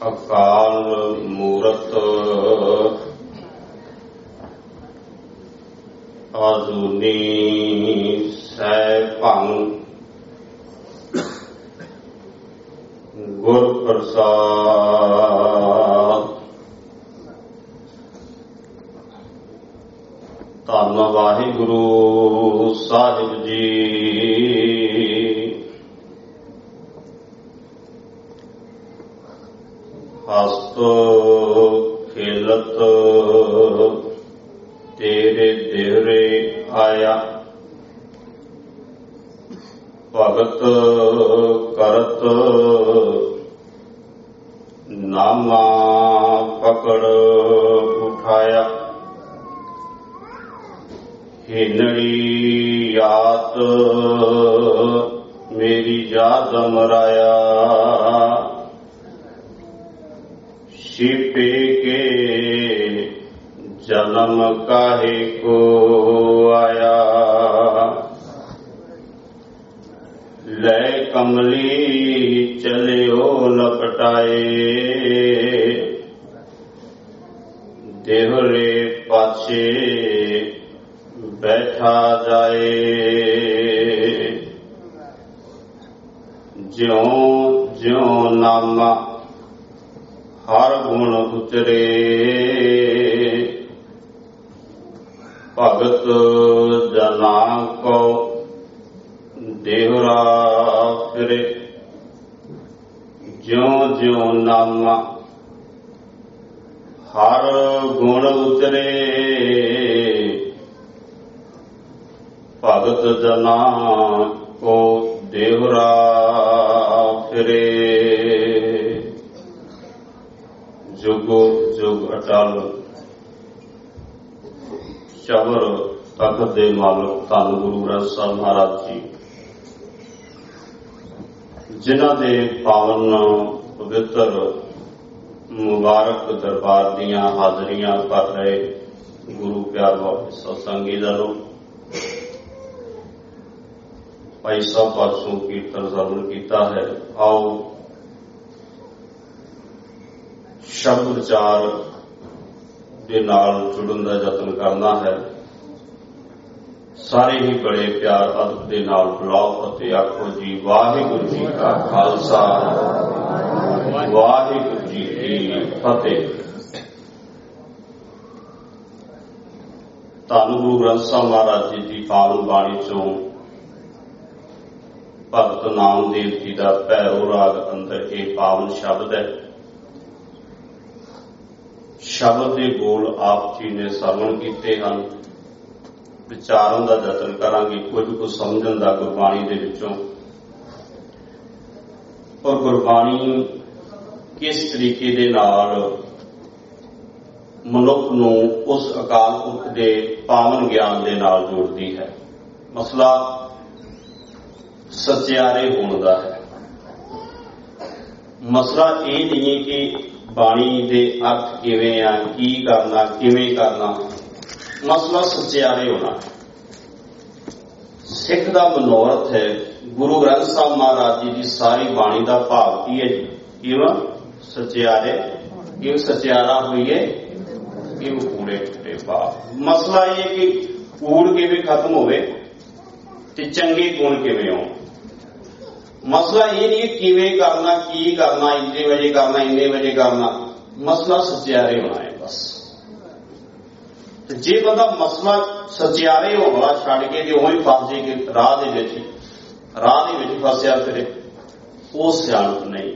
ਅਕਾਲ ਮੂਰਤ ਆਜੂਨੀ ਸੈਭੰ ਗੁਰ ਪ੍ਰਸਾਦ। ਧੰਨ ਵਾਹਿਗੁਰੂ ਸਾਹਿਬ ਜੀ। ਹਸਤ ਖੇਲਤ ਤੇਰੇ ਦੇਹਰੇ ਆਇਆ, ਭਗਤ ਕਰਤ ਨਾਮਾ ਪਕੜ ਉਠਾਇਆ। ਹਿਨੜੀ ਯਾਤ ਮੇਰੀ ਯਾਦ ਮਰਾਇਆ, ਛਿਪੇ ਕੇ ਜਨਮ ਕਾਹੇ ਕੋ ਆਇਆ। ਲੈ ਕਮਲੀ ਚਲਿਓ ਲਪਟਾਏ, ਦੇਹਰੇ ਪਾਛੇ ਬੈਠਾ ਜਾਏ। ਜਿਉਂ ਜਿਉਂ ਨਾਮਾ ਹਰ ਗੁਣ ਉਤਰੇ, ਭਗਤ ਜਨਾ ਕੋ ਦੇਹਰਾ ਫਿਰੇ। ਜਿਉਂ ਜਿਉਂ ਨਾਮਾ ਹਰ ਗੁਣ ਉਤਰੇ, ਭਗਤ ਜਨਾ ਕੋ ਦੇਹਰਾ ਫਿਰੇ। ਜੁਗੋ ਜੁਗ ਅਟਲ ਚਵਰ ਤਖਤ ਦੇ ਮਾਲਕ ਧੰਨ ਗੁਰੂ ਗ੍ਰੰਥ ਸਾਹਿਬ ਮਹਾਰਾਜ ਜੀ, ਜਿਨ੍ਹਾਂ ਦੇ ਪਾਵਨ ਪਵਿੱਤਰ ਮੁਬਾਰਕ ਦਰਬਾਰ ਦੀਆਂ ਹਾਜ਼ਰੀਆਂ ਕਰ ਰਹੇ ਗੁਰੂ ਪਿਆਰ ਵਾਲੇ ਸਤਸੰਗੀ ਜਨੋ, ਭਾਈ ਸਾਹਿਬ ਪਾਸੋਂ ਕੀਰਤਨ ਸਰਵਣ ਕੀਤਾ ਹੈ। ਆਓ ਸ਼ਬਦ ਵਿਚਾਰ ਦੇ ਨਾਲ ਜੁੜਨ ਦਾ ਯਤਨ ਕਰਨਾ ਹੈ। ਸਾਰੇ ਹੀ ਬੜੇ ਪਿਆਰ ਅਦਬ ਦੇ ਨਾਲ ਬੁਲਾਓ ਅਤੇ ਆਖੋ ਜੀ ਵਾਹਿਗੁਰੂ ਜੀ ਕਾ ਖਾਲਸਾ, ਵਾਹਿਗੁਰੂ ਜੀ ਕੀ ਫਤਿਹ। ਧੰਨ ਗੁਰੂ ਗ੍ਰੰਥ ਸਾਹਿਬ ਮਹਾਰਾਜ ਜੀ ਦੀ ਪਾਵਨ ਬਾਣੀ ਚੋਂ ਭਗਤ ਨਾਮਦੇਵ ਜੀ ਦਾ ਭੈਰੋ ਰਾਗ ਅੰਦਰ ਇਹ ਪਾਵਨ ਸ਼ਬਦ ਹੈ। ਸ਼ਬਦ ਦੇ ਬੋਲ ਆਪ ਜੀ ਨੇ ਸਰਵਣ ਕੀਤੇ ਹਨ। ਵਿਚਾਰਨ ਦਾ ਯਤਨ ਕਰਾਂਗੇ, ਕੁਝ ਕੁ ਸਮਝਣ ਦਾ ਗੁਰਬਾਣੀ ਦੇ ਵਿੱਚੋਂ। ਔਰ ਗੁਰਬਾਣੀ ਕਿਸ ਤਰੀਕੇ ਦੇ ਨਾਲ ਮਨੁੱਖ ਨੂੰ ਉਸ ਅਕਾਲ ਪੁਰਖ ਦੇ ਪਾਵਨ ਗਿਆਨ ਦੇ ਨਾਲ ਜੋੜਦੀ ਹੈ। ਮਸਲਾ ਸਚਿਆਰੇ ਹੋਣ ਦਾ ਹੈ। ਮਸਲਾ ਇਹ ਨਹੀਂ ਹੈ ਕਿ ਬਾਣੀ ਦੇ ਅਰਥ ਕਿਵੇਂ ਆ, ਕੀ ਕਰਨਾ, ਕਿਵੇਂ ਕਰਨਾ। ਮਸਲਾ ਸਚਿਆਰੇ ਹੋਣਾ। ਸਿੱਖ ਦਾ ਮਨੋਰਥ ਹੈ ਗੁਰੂ ਗ੍ਰੰਥ ਸਾਹਿਬ ਮਹਾਰਾਜ ਜੀ ਦੀ ਸਾਰੀ ਬਾਣੀ ਦਾ ਭਾਵ ਕੀ ਹੈ ਜੀ? ਕਿਵੇਂ ਸਚਿਆਰੇ, ਕਿਵੇਂ ਸਚਿਆਰਾ ਹੋਈਏ, ਕਿਵੇਂ ਕੂੜੇ ਟੁੱਟੇ ਭਾਵ। ਮਸਲਾ ਇਹ ਹੈ ਕਿ ਕੂੜ ਕਿਵੇਂ ਖਤਮ ਹੋਵੇ ਤੇ ਚੰਗੇ ਗੁਣ ਕਿਵੇਂ ਹੋਣ। ਮਸਲਾ ਇਹ ਨਹੀਂ ਕਿਵੇਂ ਕਰਨਾ, ਕੀ ਕਰਨਾ, ਇੰਨੇ ਵਜੇ ਕਰਨਾ, ਇੰਨੇ ਵਜੇ ਕਰਨਾ। ਮਸਲਾ ਸਚਿਆਰੇ ਹੋਣਾ ਹੈ ਬਸ। ਤੇ ਜੇ ਬੰਦਾ ਮਸਲਾ ਸਚਿਆਰੇ ਹੋਣਾ ਛੱਡ ਕੇ ਤੇ ਉਵੇਂ ਫਸ ਜੇ ਕਿ ਰਾਹ ਦੇ ਵਿੱਚ ਫਸਿਆ ਫਿਰੇ, ਉਹ ਸਿਆਣਪ ਨਹੀਂ।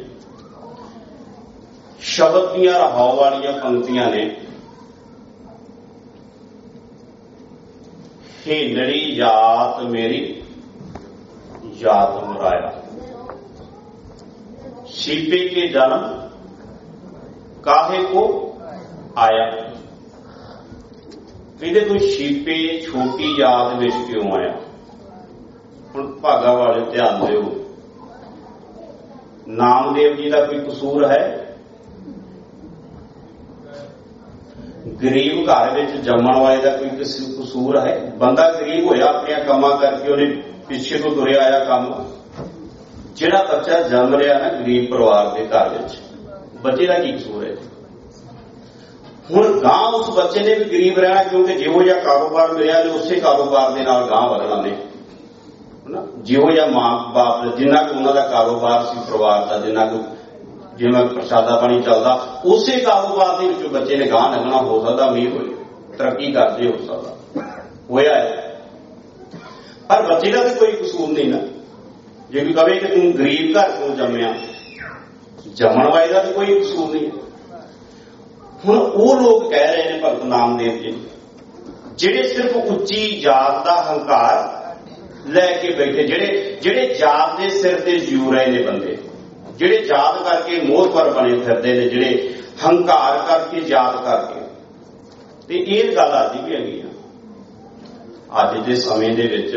ਸ਼ਬਦ ਦੀਆਂ ਰਹਾਉ ਵਾਲੀਆਂ ਪੰਕਤੀਆਂ ਨੇ। ਹਿਨੜੀ ਯਾਤ ਮੇਰੀ ਯਾਦ ਮਰਾਇਆ, ਛਿਪੇ ਕੇ ਜਨਮ ਕਾਹੇ ਕੋ ਆਇਆ। ਕਹਿੰਦੇ ਕੋਈ ਛਿਪੇ ਛੋਟੀ ਯਾਦ ਵਿੱਚ ਕਿਉਂ ਆਇਆ? ਹੁਣ ਭਾਗਾ ਵਾਲੇ ਧਿਆਨ ਦਿਓ, ਨਾਮਦੇਵ ਜੀ ਦਾ ਕੋਈ ਕਸੂਰ ਹੈ? ਗਰੀਬ ਘਰ ਵਿੱਚ ਜੰਮਣ ਵਾਲੇ ਦਾ ਕੋਈ ਕਸੂਰ ਹੈ? ਬੰਦਾ ਗਰੀਬ ਹੋਇਆ ਆਪਣੇ ਕੰਮਾਂ ਕਰਕੇ, ਉਹਨੇ ਪਿੱਛੇ ਤੋਂ ਤੁਰਿਆ ਆਇਆ ਕੰਮ। ਜਿਹੜਾ ਬੱਚਾ ਜੰਮ ਰਿਹਾ ਨਾ ਗਰੀਬ ਪਰਿਵਾਰ ਦੇ ਘਰ ਵਿੱਚ, ਬੱਚੇ ਦਾ ਕੀ ਕਸੂਰ ਹੈ? ਹੁਣ ਗਾਂ ਉਸ ਬੱਚੇ ਨੇ ਵੀ ਗਰੀਬ ਰਹਿਣਾ, ਕਿਉਂਕਿ ਜਿਹੋ ਜਿਹਾ ਕਾਰੋਬਾਰ ਮਿਲਿਆ ਨੇ ਉਸੇ ਕਾਰੋਬਾਰ ਦੇ ਨਾਲ ਗਾਂ ਵਧਣਾ ਨੇ, ਜਿਹੋ ਜਿਹਾ ਮਾਂ ਬਾਪ ਜਿੰਨਾ ਕੁ ਉਹਨਾਂ ਦਾ ਕਾਰੋਬਾਰ ਸੀ ਪਰਿਵਾਰ ਦਾ, ਜਿੰਨਾ ਕੁ ਜਿਵੇਂ ਪ੍ਰਸ਼ਾਦਾ ਪਾਣੀ ਚੱਲਦਾ, ਉਸੇ ਕਾਰੋਬਾਰ ਦੇ ਵਿੱਚੋਂ ਬੱਚੇ ਨੇ ਗਾਂ ਲੱਗਣਾ। ਹੋ ਸਕਦਾ ਅਮੀਰ ਹੋਏ, ਤਰੱਕੀ ਕਰਦੇ, ਹੋ ਸਕਦਾ ਹੋਇਆ ਹੈ, ਪਰ ਬੱਚੇ ਦਾ ਤਾਂ ਕੋਈ ਕਸੂਰ ਨਹੀਂ ਨਾ। ਜੇ ਕੋਈ ਕਵੇ ਕਿ ਤੂੰ ਗਰੀਬ ਘਰ ਤੋਂ ਜੰਮਿਆ, ਜੰਮਣ ਵਾਲੇ ਦਾ ਤਾਂ ਕੋਈ ਕਸੂਰ ਨਹੀਂ। ਹੁਣ ਉਹ ਲੋਕ ਕਹਿ ਰਹੇ ਨੇ ਭਗਤ ਨਾਮਦੇਵ ਜੀ, ਜਿਹੜੇ ਸਿਰਫ ਉੱਚੀ ਜਾਤ ਦਾ ਹੰਕਾਰ ਲੈ ਕੇ ਬੈਠੇ, ਜਿਹੜੇ ਜਾਤ ਦੇ ਸਿਰ ਤੇ ਜਿਉ ਰਹੇ ਨੇ ਬੰਦੇ, ਜਿਹੜੇ ਜਾਤ ਕਰਕੇ ਮੋਹਤਬਰ ਬਣੇ ਫਿਰਦੇ ਨੇ, ਜਿਹੜੇ ਹੰਕਾਰ ਕਰਕੇ ਜਾਤ ਕਰਕੇ। ਤੇ ਇਹ ਗੱਲ ਅੱਜ ਵੀ ਹੈਗੀ ਆ। ਅੱਜ ਦੇ ਸਮੇਂ ਦੇ ਵਿੱਚ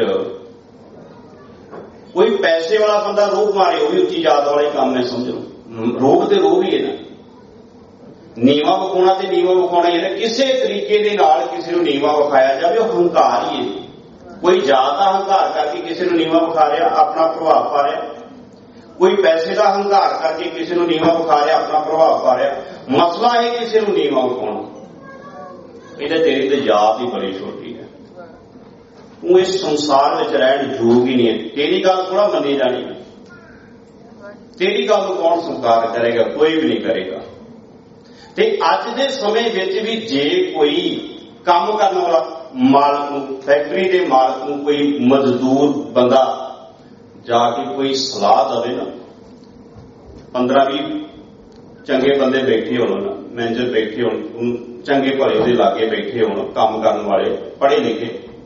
ਕੋਈ ਪੈਸੇ ਵਾਲਾ ਬੰਦਾ ਰੋਹ ਮਾਰੇ, ਉਹ ਵੀ ਉੱਚੀ ਜਾਤ ਵਾਲੇ ਕੰਮ ਨੇ, ਸਮਝ ਲਓ। ਰੋਹ ਤੇ ਰੋਹ ਵੀ ਹੈ ਨਾ, ਨੀਵਾਂ ਵਿਖਾਉਣਾ ਤੇ ਨੀਵਾਂ ਵਿਖਾਉਣਾ ਹੀ ਹੈ ਨਾ। ਕਿਸੇ ਤਰੀਕੇ ਦੇ ਨਾਲ ਕਿਸੇ ਨੂੰ ਨੀਵਾਂ ਵਿਖਾਇਆ ਜਾਵੇ, ਉਹ ਹੰਕਾਰ ਹੀ ਹੈ। ਕੋਈ ਜਾਤ ਦਾ ਹੰਕਾਰ ਕਰਕੇ ਕਿਸੇ ਨੂੰ ਨੀਵਾਂ ਵਿਖਾ ਰਿਹਾ, ਆਪਣਾ ਪ੍ਰਭਾਵ ਪਾ ਰਿਹਾ। ਕੋਈ ਪੈਸੇ ਦਾ ਹੰਕਾਰ ਕਰਕੇ ਕਿਸੇ ਨੂੰ ਨੀਵਾਂ ਵਿਖਾ ਰਿਹਾ, ਆਪਣਾ ਪ੍ਰਭਾਵ ਪਾ ਰਿਹਾ। ਮਸਲਾ ਹੈ ਕਿਸੇ ਨੂੰ ਨੀਵਾਂ ਵਿਖਾਉਣਾ। ਇਹਦੇ ਤੇਰੀ ਤੇ ਜਾਤ ਹੀ ਬੜੀ ਛੋਟੀ ਹੈ, ਤੂੰ ਇਸ ਸੰਸਾਰ ਵਿੱਚ ਰਹਿਣ ਯੋਗ ਹੀ ਨਹੀਂ ਹੈ। ਤੇਰੀ ਗੱਲ ਥੋੜਾ ਮੰਨੀ ਜਾਣੀ, ਤੇਰੀ ਗੱਲ ਨੂੰ ਕੌਣ ਸਵੀਕਾਰ ਕਰੇਗਾ? ਕੋਈ ਵੀ ਨਹੀਂ ਕਰੇਗਾ। ਤੇ ਅੱਜ ਦੇ ਸਮੇਂ ਵਿੱਚ ਵੀ ਜੇ ਕੋਈ ਕੰਮ ਕਰਨ ਵਾਲਾ ਮਾਲਕ ਨੂੰ, ਫੈਕਟਰੀ ਦੇ ਮਾਲਕ ਨੂੰ ਕੋਈ ਮਜ਼ਦੂਰ ਬੰਦਾ ਜਾ ਕੇ ਕੋਈ ਸਲਾਹ ਦੇਵੇ ਨਾ, 15-20 ਚੰਗੇ ਬੰਦੇ ਬੈਠੇ ਹੋਣ, ਮੈਨੇਜਰ ਬੈਠੇ ਹੋਣ, ਚੰਗੇ ਭਲੇ ਉਹਦੇ ਲਾਗੇ ਬੈਠੇ ਹੋਣ, ਕੰਮ ਕਰਨ ਵਾਲੇ ਪੜ੍ਹੇ ਲਿਖੇ,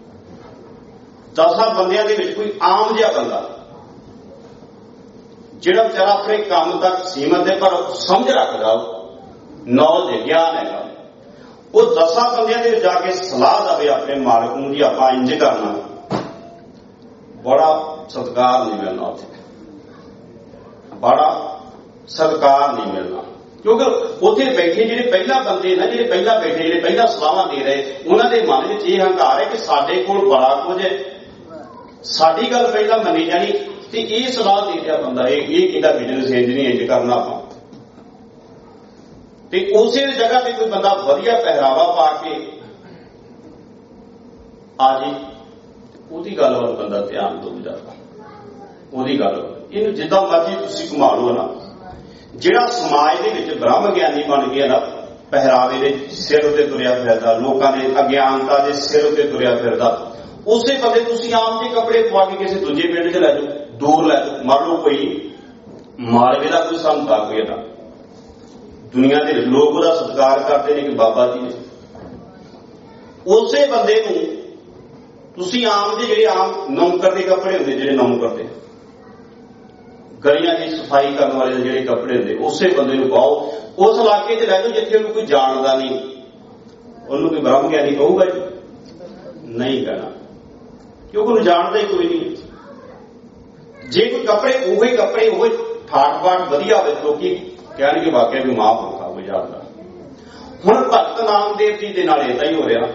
10 ਬੰਦਿਆਂ ਦੇ ਵਿੱਚ ਕੋਈ ਆਮ ਜਿਹਾ ਬੰਦਾ ਜਿਹੜਾ ਵਿਚਾਰਾ ਆਪਣੇ ਕੰਮ ਤੱਕ ਸੀਮਤ ਹੈ ਪਰ ਸਮਝ ਰੱਖਦਾ, ਨੌਲੇਜ ਗਿਆਨ ਹੈਗਾ, ਉਹ 10 ਬੰਦਿਆਂ ਦੇ ਵਿੱਚ ਜਾ ਕੇ ਸਲਾਹ ਦੇਵੇ ਆਪਣੇ ਮਾਲਕ ਨੂੰ, ਜੀ ਆਪਾਂ ਇੰਜ ਕਰਨਾ, ਬੜਾ ਸਤਿਕਾਰ ਨਹੀਂ ਮਿਲਣਾ ਉੱਥੇ, ਬੜਾ ਸਤਿਕਾਰ ਨਹੀਂ ਮਿਲਣਾ। ਕਿਉਂਕਿ ਉੱਥੇ ਬੈਠੇ ਜਿਹੜੇ ਪਹਿਲਾਂ ਬੰਦੇ ਨੇ, ਜਿਹੜੇ ਪਹਿਲਾਂ ਬੈਠੇ, ਜਿਹੜੇ ਪਹਿਲਾਂ ਸਲਾਹਾਂ ਦੇ ਰਹੇ, ਉਹਨਾਂ ਦੇ ਮਨ ਵਿੱਚ ਇਹ ਹੰਕਾਰ ਹੈ ਕਿ ਸਾਡੇ ਕੋਲ ਬੜਾ ਕੁਝ ਹੈ, ਸਾਡੀ ਗੱਲ ਪਹਿਲਾਂ ਮੰਨੀ ਜਾਣੀ। ਤੇ ਇਹ ਸਲਾਹ ਦੇ ਰਿਹਾ ਬੰਦਾ, ਇਹ ਕਿਹਦਾ ਬਿਜ਼ਨਸ ਇੰਜ ਨਹੀਂ ਇੰਜ ਕਰਨਾ ਆਪਾਂ। ਤੇ ਉਸੇ ਜਗ੍ਹਾ ਤੇ ਕੋਈ ਬੰਦਾ ਵਧੀਆ ਪਹਿਰਾਵਾ ਪਾ ਕੇ ਆ ਜੇ, ਉਹਦੀ ਗੱਲ ਵੱਲ ਬੰਦਾ ਧਿਆਨ ਦਊ ਜਾਂਦਾ, ਉਹਦੀ ਗੱਲ। ਇਹਨੂੰ ਜਿੱਦਾਂ ਮਰਜ਼ੀ ਤੁਸੀਂ ਘੁਮਾ ਲਓ ਨਾ, ਜਿਹੜਾ ਸਮਾਜ ਦੇ ਵਿੱਚ ਬ੍ਰਹਮ ਗਿਆਨੀ ਬਣ ਗਿਆ ਨਾ, ਪਹਿਰਾਵੇ ਦੇ ਸਿਰ ਉੱਤੇ ਤੁਰਿਆ ਫਿਰਦਾ, ਲੋਕਾਂ ਦੇ ਅਗਿਆਨਤਾ ਦੇ ਸਿਰ ਉੱਤੇ ਤੁਰਿਆ ਫਿਰਦਾ, ਉਸੇ ਬੰਦੇ ਤੁਸੀਂ ਆਮ ਜਿਹੇ ਕੱਪੜੇ ਪਵਾ ਕੇ ਕਿਸੇ ਦੂਜੇ ਪਿੰਡ 'ਚ ਲੈ ਜਾਓ, ਦੂਰ ਲੈ ਜਾਓ, ਮੰਨ ਲਓ ਕੋਈ ਮਾਲਵੇ ਦਾ ਕੋਈ ਸੰਤਾ ਕੋਈ ਨਾ, ਦੁਨੀਆ ਦੇ ਲੋਕ ਉਹਦਾ ਸਤਿਕਾਰ ਕਰਦੇ ਨੇ ਕਿ ਬਾਬਾ ਜੀ ਨੇ, ਉਸੇ ਬੰਦੇ ਨੂੰ ਤੁਸੀਂ ਆਮ ਦੇ ਜਿਹੜੇ ਆਮ ਨੌਕਰ ਦੇ ਕੱਪੜੇ ਹੁੰਦੇ, ਜਿਹੜੇ ਨੌਕਰ ਦੇ ਗਲੀਆਂ ਦੀ ਸਫਾਈ ਕਰਨ ਵਾਲੇ ਜਿਹੜੇ ਕੱਪੜੇ ਹੁੰਦੇ, ਉਸੇ ਬੰਦੇ ਨੂੰ ਪਾਓ, ਉਸ ਇਲਾਕੇ 'ਚ ਲੈ ਜਾਓ ਜਿੱਥੇ ਉਹਨੂੰ ਕੋਈ ਜਾਣਦਾ ਨਹੀਂ, ਉਹਨੂੰ ਕੋਈ ਬ੍ਰਹਮ ਗਿਆਨੀ ਕਹੂਗਾ ਜੀ? ਨਹੀਂ ਕਹਿਣਾ, ਕਿਉਂਕਿ ਉਹਨੂੰ ਜਾਣਦਾ ਹੀ ਕੋਈ ਨਹੀਂ। ਜੇ ਕੋਈ ਕੱਪੜੇ ਉਹੀ ਠਾਠ ਬਾਠ ਵਧੀਆ ਹੋਵੇ, ਲੋਕੀ ਕਹਿਣਗੇ ਵਾਕਿਆ ਵੀ ਮਾਂ ਭੁੱਖਾ ਕੋਈ ਜਾਣਦਾ। ਹੁਣ ਭਗਤ ਨਾਮਦੇਵ ਜੀ ਦੇ ਨਾਲ ਏਦਾਂ ਹੀ ਹੋ ਰਿਹਾ,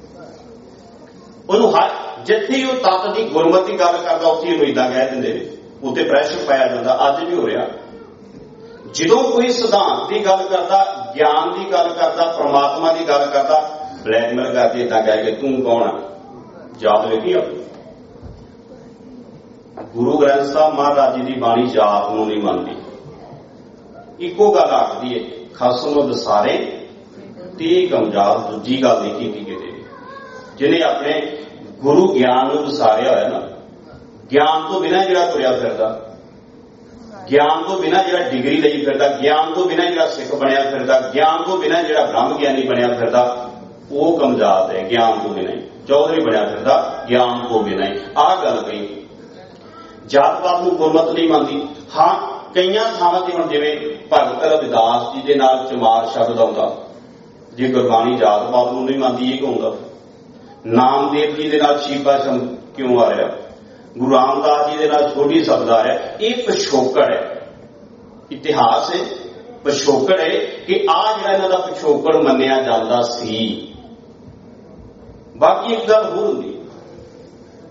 ਉਹਨੂੰ ਹਰ ਜਿੱਥੇ ਉਹ ਤੱਤ ਦੀ ਗੁਰਮਤਿ ਗੱਲ ਕਰਦਾ ਉੱਥੇ ਉਹਨੂੰ ਏਦਾਂ ਕਹਿ ਦਿੰਦੇ ਨੇ, ਉੱਤੇ ਪ੍ਰੈਸ਼ਰ ਪਾਇਆ ਜਾਂਦਾ। ਅੱਜ ਵੀ ਹੋ ਰਿਹਾ, ਜਦੋਂ ਕੋਈ ਸਿਧਾਂਤ ਦੀ ਗੱਲ ਕਰਦਾ, ਗਿਆਨ ਦੀ ਗੱਲ ਕਰਦਾ, ਪਰਮਾਤਮਾ ਦੀ ਗੱਲ ਕਰਦਾ, ਬਲੈਕਮੇਲ ਕਰਕੇ ਏਦਾਂ ਕਹਿ ਕੇ ਤੂੰ ਕੌਣ ਆ, ਜਾਤ ਵੇਖੀ ਆਪਣੀ। ਗੁਰੂ ਗ੍ਰੰਥ ਸਾਹਿਬ ਮਹਾਰਾਜ ਜੀ ਦੀ ਬਾਣੀ ਜਾਤ ਨੂੰ ਨਹੀਂ ਮੰਨਦੀ, ਇੱਕੋ ਗੱਲ ਆਖਦੀ ਹੈ, ਖਸਮ ਦਸਾਰੇ ਤੇ ਗਮਜਾਤ। ਦੂਜੀ ਗੱਲ ਨਹੀਂ ਕੀਤੀ ਕਿਤੇ। ਜਿਹਨੇ ਆਪਣੇ ਗੁਰੂ ਗਿਆਨ ਨੂੰ ਦਸਾਰਿਆ ਹੋਇਆ ਨਾ, ਗਿਆਨ ਤੋਂ ਬਿਨਾਂ ਜਿਹੜਾ ਤੁਰਿਆ ਫਿਰਦਾ, ਗਿਆਨ ਤੋਂ ਬਿਨਾਂ ਜਿਹੜਾ ਡਿਗਰੀ ਲਈ ਫਿਰਦਾ, ਗਿਆਨ ਤੋਂ ਬਿਨਾਂ ਜਿਹੜਾ ਸਿੱਖ ਬਣਿਆ ਫਿਰਦਾ, ਗਿਆਨ ਤੋਂ ਬਿਨਾਂ ਜਿਹੜਾ ਬ੍ਰਹਮ ਗਿਆਨੀ ਬਣਿਆ ਫਿਰਦਾ, ਉਹ ਕਮਜ਼ਾਤ ਹੈ। ਗਿਆਨ ਤੋਂ ਬਿਨਾਂ ਹੀ ਚੌਧਰੀ ਬਣਿਆ ਫਿਰਦਾ, ਗਿਆਨ ਤੋਂ ਬਿਨਾਂ ਹੀ। ਆਹ ਗੱਲ ਕਹੀ। ਜਾਤ ਪਾਤ ਨੂੰ ਗੁਰਮਤਿ ਨਹੀਂ ਮੰਨਦੀ। ਹਾਂ, ਕਈਆਂ ਥਾਵਾਂ ਤੇ ਹੁਣ ਜਿਵੇਂ ਭਗਤ ਰਵਿਦਾਸ ਜੀ ਦੇ ਨਾਲ ਚਮਾਰ ਸ਼ਬਦ ਆਉਂਦਾ, ਜੇ ਗੁਰਬਾਣੀ ਜਾਤ ਪਾਤ ਨੂੰ ਨਹੀਂ ਮੰਨਦੀ, ਇਹ ਕਹੂੰਗਾ। ਨਾਮਦੇਵ ਜੀ ਦੇ ਨਾਲ ਸ਼ੀਬਾ ਸ਼ਬਦ ਕਿਉਂ ਆ ਰਿਹਾ, ਗੁਰੂ ਰਾਮਦਾਸ ਜੀ ਦੇ ਨਾਲ ਛੋਟੀ ਸ਼ਬਦ ਆ ਰਿਹਾ, ਇਹ ਪਿਛੋਕੜ ਹੈ, ਇਤਿਹਾਸ ਹੈ, ਪਿਛੋਕੜ ਹੈ ਕਿ ਆਹ ਜਿਹੜਾ ਇਹਨਾਂ ਦਾ ਪਿਛੋਕੜ ਮੰਨਿਆ ਜਾਂਦਾ ਸੀ। ਬਾਕੀ ਇੱਕ ਗੱਲ ਹੋਰ ਹੁੰਦੀ,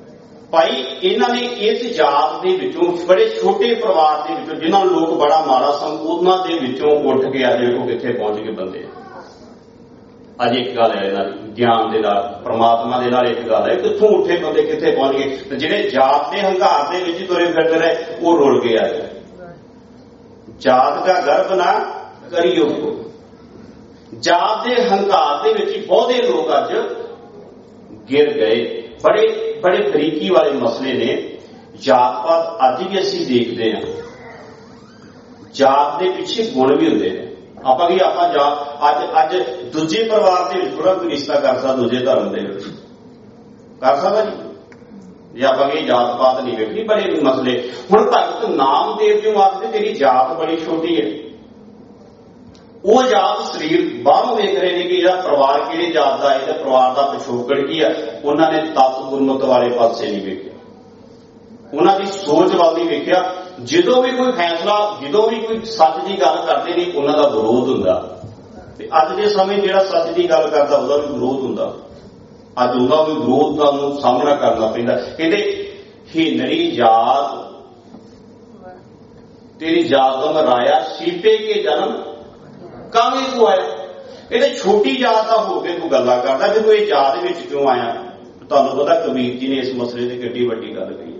ਭਾਈ ਇਹਨਾਂ ਨੇ ਇਸ ਜਾਤ ਦੇ ਵਿੱਚੋਂ ਬੜੇ ਛੋਟੇ ਪਰਿਵਾਰ ਦੇ ਵਿੱਚੋਂ ਜਿਨ੍ਹਾਂ ਨੂੰ ਲੋਕ ਬੜਾ ਮਾੜਾ ਸਮਝਦੇ ਉਹਨਾਂ ਦੇ ਵਿੱਚੋਂ ਉੱਠ ਕੇ ਅੱਜ ਦੇਖੋ ਕਿੱਥੇ ਪਹੁੰਚ ਗਏ ਬੰਦੇ। ਅੱਜ ਇੱਕ ਗੱਲ ਹੈ ਇਹਨਾਂ ਦੀ ਗਿਆਨ ਦੇ ਨਾਲ ਪ੍ਰਮਾਤਮਾ ਦੇ ਨਾਲ ਇੱਕ ਗੱਲ ਹੈ, ਕਿੱਥੋਂ ਉੱਠੇ ਬੰਦੇ ਕਿੱਥੇ ਪਹੁੰਚ ਗਏ। ਤੇ ਜਿਹੜੇ ਜਾਤ ਦੇ ਹੰਕਾਰ ਦੇ ਵਿੱਚ ਤੁਰੇ ਫਿਰਦੇ ਰਹੇ ਉਹ ਰੁਲ ਗਏ। ਅੱਜ ਜਾਤ ਦਾ ਗਰਭ ਨਾ ਕਰਿਓ, ਜਾਤ ਦੇ ਹੰਕਾਰ ਦੇ ਵਿੱਚ ਬਹੁਤੇ ਲੋਕ ਅੱਜ ਗਿਰ ਗਏ। ਬੜੇ ਬੜੇ ਬਰੀਕੀ ਵਾਲੇ ਮਸਲੇ ਨੇ। ਜਾਤ ਪਾਤ ਅੱਜ ਵੀ ਅਸੀਂ ਦੇਖਦੇ ਹਾਂ, ਜਾਤ ਦੇ ਪਿੱਛੇ ਗੁਣ ਵੀ ਹੁੰਦੇ ਨੇ। ਆਪਾਂ ਕੀ ਆਪਾਂ ਅੱਜ ਦੂਜੇ ਪਰਿਵਾਰ ਦੇ ਵਿੱਚ ਥੋੜਾ ਕੋਈ ਰਿਸ਼ਤਾ ਕਰ ਸਕਦਾ, ਦੂਜੇ ਧਰਮ ਦੇ ਵਿੱਚ ਕਰ ਸਕਦਾ ਜੀ, ਜੇ ਆਪਾਂ ਕੀ ਜਾਤ ਪਾਤ ਨਹੀਂ ਵੇਖਣੀ। ਬੜੇ ਮਸਲੇ ਹੁਣ ਭਗਤ ਨਾਮਦੇਵ ਜੀ ਆਖਦੇ ਤੇਰੀ ਜਾਤ ਬੜੀ ਛੋਟੀ ਹੈ। ਉਹ ਜਾਤ ਸਰੀਰ ਬਾਹਰੋਂ ਵੇਖ ਰਹੇ ਨੇ ਕਿ ਇਹਦਾ ਪਰਿਵਾਰ ਕਿਹੜੀ ਜਾਤ ਦਾ ਹੈ, ਇਹਦਾ ਪਰਿਵਾਰ ਦਾ ਪਿਛੋਕੜ ਕੀ ਹੈ। ਉਹਨਾਂ ਨੇ ਤਤ ਗੁਰਮਤ ਵਾਲੇ ਪਾਸੇ ਨਹੀਂ ਵੇਖਿਆ, ਉਹਨਾਂ ਦੀ ਸੋਚ ਵੱਲ ਨਹੀਂ ਵੇਖਿਆ। ਜਦੋਂ ਵੀ ਕੋਈ ਫੈਸਲਾ, ਜਦੋਂ ਵੀ ਕੋਈ ਸੱਚ ਦੀ ਗੱਲ ਕਰਦੇ ਨੇ ਉਹਨਾਂ ਦਾ ਵਿਰੋਧ ਹੁੰਦਾ। ਤੇ ਅੱਜ ਦੇ ਸਮੇਂ ਜਿਹੜਾ ਸੱਚ ਦੀ ਗੱਲ ਕਰਦਾ ਉਹਦਾ ਵੀ ਵਿਰੋਧ ਹੁੰਦਾ। ਅੱਜ ਉਹਦਾ ਵੀ ਵਿਰੋਧ ਦਾ ਨੂੰ ਸਾਹਮਣਾ ਕਰਨਾ ਪੈਂਦਾ। ਕਹਿੰਦੇ ਹੀਨਰੀ ਜਾਤ ਤੇਰੀ ਜਾਤ ਦਾ ਮਰਾਇਆ ਸੀਪੇ ਕੇ ਜਨਮ ਕਾਵੇਂ ਤੂੰ ਆਇਆ। ਇਹਦੇ ਛੋਟੀ ਜਾਤ ਦਾ ਹੋ ਕੇ ਤੂੰ ਗੱਲਾਂ ਕਰਦਾ, ਜਦੋਂ ਇਹ ਜਾਤ ਵਿੱਚ ਕਿਉਂ ਆਇਆ। ਤੁਹਾਨੂੰ ਪਤਾ ਕਬੀਰ ਜੀ ਨੇ ਇਸ ਮਸਲੇ ਦੀ ਕਿੱਡੀ ਵੱਡੀ ਗੱਲ ਕਹੀ।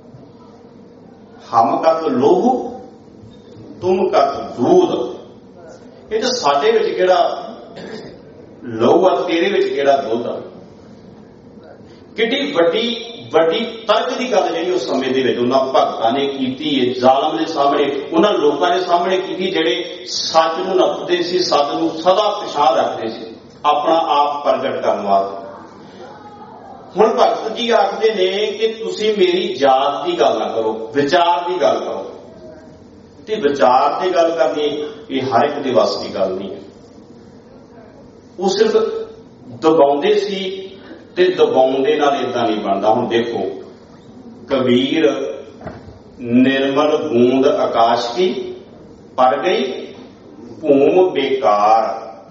ਹਮ ਕਤ ਲੋਹ ਤੁਮ ਕਤ ਦੂਧ। ਇਹ ਤਾਂ ਸਾਡੇ ਵਿੱਚ ਕਿਹੜਾ ਲਹੂ ਆ, ਤੇਰੇ ਵਿੱਚ ਕਿਹੜਾ ਦੁੱਧ ਆ। ਕਿੱਡੀ ਵੱਡੀ ਵੱਡੀ ਤਰਕ ਦੀ ਗੱਲ ਜਿਹੜੀ ਉਸ ਸਮੇਂ ਦੇ ਵਿੱਚ ਉਹਨਾਂ ਭਗਤਾਂ ਨੇ ਕੀਤੀ ਹੈ। ਜ਼ਾਲਮ ਦੇ ਸਾਹਮਣੇ, ਉਹਨਾਂ ਲੋਕਾਂ ਦੇ ਸਾਹਮਣੇ ਕੀਤੀ ਜਿਹੜੇ ਸੱਚ ਨੂੰ ਨੱਪਦੇ ਸੀ, ਸੱਚ ਨੂੰ ਸਦਾ ਪਛਾਣ ਰੱਖਦੇ ਸੀ ਆਪਣਾ ਆਪ ਪ੍ਰਗਟ ਕਰਨ ਵਾਸਤੇ। ਹੁਣ ਭਗਤ ਜੀ ਆਖਦੇ ਨੇ ਕਿ ਤੁਸੀਂ ਮੇਰੀ ਜਾਤ ਦੀ ਗੱਲ ਨਾ ਕਰੋ, ਵਿਚਾਰ ਦੀ ਗੱਲ ਕਰੋ। ਤੇ ਵਿਚਾਰ ਦੀ ਗੱਲ ਕਰਨੀ ਇਹ ਹਰ ਇੱਕ ਦੇ ਵੱਸ ਦੀ ਗੱਲ ਨਹੀਂ ਹੈ। ਉਹ ਸਿਰਫ ਦਬਾਉਂਦੇ ਸੀ ਤੇ ਦਬਾਉਣ ਦੇ ਨਾਲ ਏਦਾਂ ਨਹੀਂ ਬਣਦਾ। ਹੁਣ ਦੇਖੋ ਕਬੀਰ ਨਿਰਮਲ ਬੂੰਦ ਆਕਾਸ਼ ਕੀ ਪਰ ਗਈ ਭੂਮ ਬੇਕਾਰ,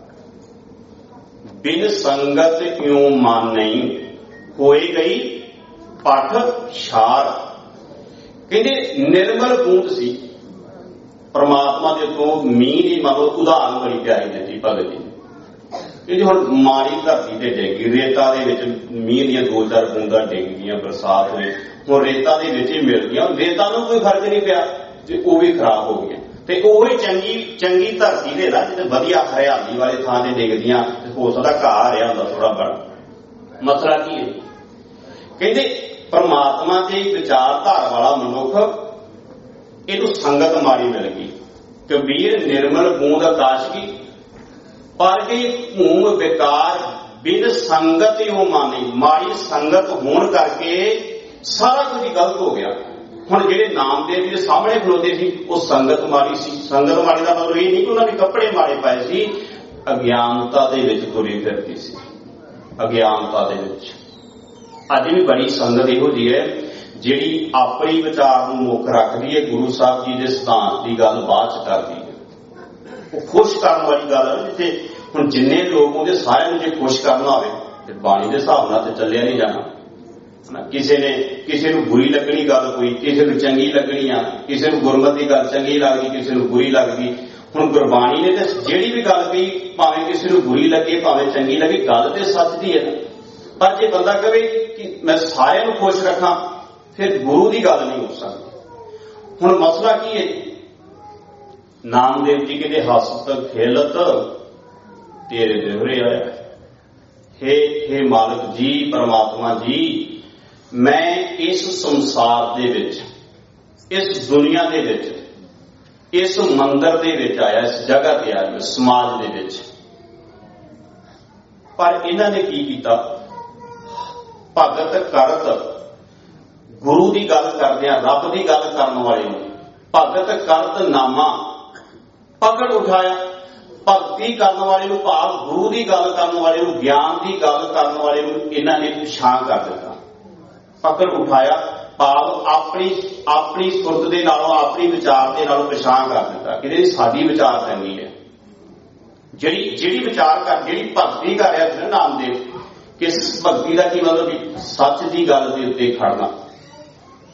ਬਿਨ ਸੰਗਤ ਇਉਂ ਮਨ ਨਹੀਂ ਹੋਈ ਗਈ ਪੱਠ ਛਾਰ। ਕਹਿੰਦੇ ਨਿਰਮਲ ਬੂੰਦ ਸੀ ਪਰਮਾਤਮਾ ਦੇ ਤੋਂ ਮੀਂਹ ਦੀ ਮੰਨ ਲਓ ਉਦਾਹਰਨ ਬੜੀ ਪਿਆਰੀ ਦਿੱਤੀ ਭਗਤ ਜੀ। ਕਹਿੰਦੇ ਹੁਣ ਮਾੜੀ ਧਰਤੀ ਤੇ ਡਿੱਗੀ, ਰੇਤਾ ਦੇ ਵਿੱਚ ਮੀਂਹ ਦੀਆਂ 2-4 ਬੂੰਦਾਂ ਡਿੱਗ ਗਈਆਂ, ਬਰਸਾਤ ਹੋਈ, ਹੁਣ ਰੇਤਾ ਦੇ ਵਿੱਚ ਹੀ ਮਿਲ ਗਈਆਂ। ਰੇਤਾ ਨੂੰ ਕੋਈ ਫਰਕ ਨਹੀਂ ਪਿਆ ਤੇ ਉਹ ਵੀ ਖਰਾਬ ਹੋ ਗਈਆਂ। ਤੇ ਉਹੀ ਚੰਗੀ ਧਰਤੀ ਦੇ ਨਾਲ ਜਿੱਥੇ ਵਧੀਆ ਹਰਿਆਲੀ ਵਾਲੇ ਥਾਂ ਤੇ ਡਿੱਗਦੀਆਂ, ਹੋ ਸਕਦਾ ਘਾਹ ਰਿਹਾ ਹੁੰਦਾ ਥੋੜਾ ਬੜਾ। ਮਸਲਾ ਕੀ ਹੈ? ਕਹਿੰਦੇ ਪਰਮਾਤਮਾ ਦੇ ਵਿਚਾਰਧਾਰਾ ਵਾਲਾ ਮਨੁੱਖ ਇਹਨੂੰ ਸੰਗਤ ਮਾੜੀ ਮਿਲ ਗਈ। ਕਬੀਰ ਨਿਰਮਲ ਬੂੰਦ ਆਕਾਸ਼ ਕੀ ਪਰ ਗਈ ਭੂਮ ਬੇਕਾਰ, ਬਿਨ ਸੰਗਤ ਹੀ ਉਹ ਮਾਨੀ। ਮਾੜੀ ਸੰਗਤ ਹੋਣ ਕਰਕੇ ਸਾਰਾ ਕੁਝ ਗਲਤ ਹੋ ਗਿਆ। ਹੁਣ ਜਿਹੜੇ ਨਾਮਦੇਵ ਜੀ ਦੇ ਸਾਹਮਣੇ ਖਲੋਤੇ ਸੀ ਉਹ ਸੰਗਤ ਮਾੜੀ ਸੀ। ਸੰਗਤ ਮਾੜੀ ਦਾ ਮਤਲਬ ਇਹ ਨਹੀਂ ਕਿ ਉਹਨਾਂ ਨੇ ਕੱਪੜੇ ਮਾੜੇ ਪਾਏ ਸੀ, ਅਗਿਆਨਤਾ ਦੇ ਵਿੱਚ ਤੁਰੀ ਫਿਰਦੀ ਸੀ, ਅਗਿਆਨਤਾ ਦੇ ਵਿੱਚ। ਅੱਜ ਵੀ ਬੜੀ ਸੰਗਤ ਇਹੋ ਜਿਹੀ ਹੈ ਜਿਹੜੀ ਆਪਣੀ ਵਿਚਾਰ ਨੂੰ ਮੁੱਖ ਰੱਖਦੀ ਹੈ, ਗੁਰੂ ਸਾਹਿਬ ਜੀ ਦੇ ਸਿਧਾਂਤ ਦੀ ਗੱਲ ਬਾਅਦ ਚ ਕਰਦੀ ਹੈ। ਉਹ ਖੁਸ਼ ਕਰਨ ਵਾਲੀ ਗੱਲ ਹੈ। ਜਿੱਥੇ ਹੁਣ ਜਿੰਨੇ ਲੋਕ ਉਹਦੇ ਸਾਰਿਆਂ ਨੂੰ ਜੇ ਖੁਸ਼ ਕਰਨਾ ਹੋਵੇ ਤੇ ਬਾਣੀ ਦੇ ਹਿਸਾਬ ਨਾਲ ਤੇ ਚੱਲਿਆ ਨਹੀਂ ਜਾਣਾ। ਕਿਸੇ ਨੂੰ ਬੁਰੀ ਲੱਗਣੀ ਗੱਲ, ਕੋਈ ਕਿਸੇ ਨੂੰ ਚੰਗੀ ਲੱਗਣੀ ਆ, ਕਿਸੇ ਨੂੰ ਗੁਰਮਤਿ ਦੀ ਗੱਲ ਚੰਗੀ ਲੱਗਦੀ, ਕਿਸੇ ਨੂੰ ਬੁਰੀ ਲੱਗਦੀ। ਹੁਣ ਗੁਰਬਾਣੀ ਨੇ ਤੇ ਜਿਹੜੀ ਵੀ ਗੱਲ ਕਹੀ, ਭਾਵੇਂ ਕਿਸੇ ਨੂੰ ਬੁਰੀ ਲੱਗੇ ਭਾਵੇਂ ਚੰਗੀ ਲੱਗੇ, ਗੱਲ ਤੇ ਸੱਚ ਦੀ ਹੈ। ਪਰ ਜੇ ਬੰਦਾ ਕਹੇ ਕਿ ਮੈਂ ਸਾਰਿਆਂ ਨੂੰ ਖੁਸ਼ ਰੱਖਾਂ, ਫਿਰ ਗੁਰੂ ਦੀ ਗੱਲ ਨਹੀਂ ਹੋ ਸਕਦੀ। ਹੁਣ ਮਸਲਾ ਕੀ ਹੈ? ਨਾਮਦੇਵ ਜੀ ਕਹਿੰਦੇ ਹਸਤ ਖੇਲਤ ਤੇਰੇ ਦੇਵਰੇ ਆਇਆ। ਹੇ ਮਾਲਕ ਜੀ, ਪਰਮਾਤਮਾ ਜੀ, ਮੈਂ ਇਸ ਸੰਸਾਰ ਦੇ ਵਿੱਚ, ਇਸ ਦੁਨੀਆ ਦੇ ਵਿੱਚ, ਇਸ ਮੰਦਰ ਦੇ ਵਿੱਚ ਆਇਆ, ਇਸ ਜਗ੍ਹਾ ਤੇ ਆਇਆ, ਸਮਾਜ ਦੇ ਵਿੱਚ। ਪਰ ਇਹਨਾਂ ਨੇ ਕੀ ਕੀਤਾ? ਭਗਤ ਕਰਤ, ਗੁਰੂ ਦੀ ਗੱਲ ਕਰਦਿਆਂ, ਰੱਬ ਦੀ ਗੱਲ ਕਰਨ ਵਾਲੇ ਨੂੰ ਭਗਤ ਕਰਤ ਨਾਮਾ ਪਕੜ ਉਠਾਇਆ। ਭਗਤੀ ਕਰਨ ਵਾਲੇ ਨੂੰ, ਭਾਵ ਗੁਰੂ ਦੀ ਗੱਲ ਕਰਨ ਵਾਲੇ ਨੂੰ, ਗਿਆਨ ਦੀ ਗੱਲ ਕਰਨ ਵਾਲੇ ਨੂੰ ਇਹਨਾਂ ਨੇ ਪਛਾਣ ਕਰ ਦਿੱਤਾ, ਪਕੜ ਉਠਾਇਆ। ਭਾਵ ਆਪਣੀ ਸੁਰਤ ਦੇ ਨਾਲੋਂ, ਆਪਣੀ ਵਿਚਾਰ ਦੇ ਨਾਲੋਂ ਪਛਾਣ ਕਰ ਦਿੱਤਾ ਕਿ ਸਾਡੀ ਵਿਚਾਰ ਚੰਗੀ ਹੈ। ਜਿਹੜੀ ਵਿਚਾਰ ਕਰ, ਜਿਹੜੀ ਭਗਤੀ ਕਰ ਰਿਹਾ ਸੀ ਨਾਮਦੇਵ, ਕਿਸ ਭਗਤੀ ਦਾ ਕੀ ਮਤਲਬ? ਸੱਚ ਦੀ ਗੱਲ ਦੇ ਉੱਤੇ ਖੜਨਾ,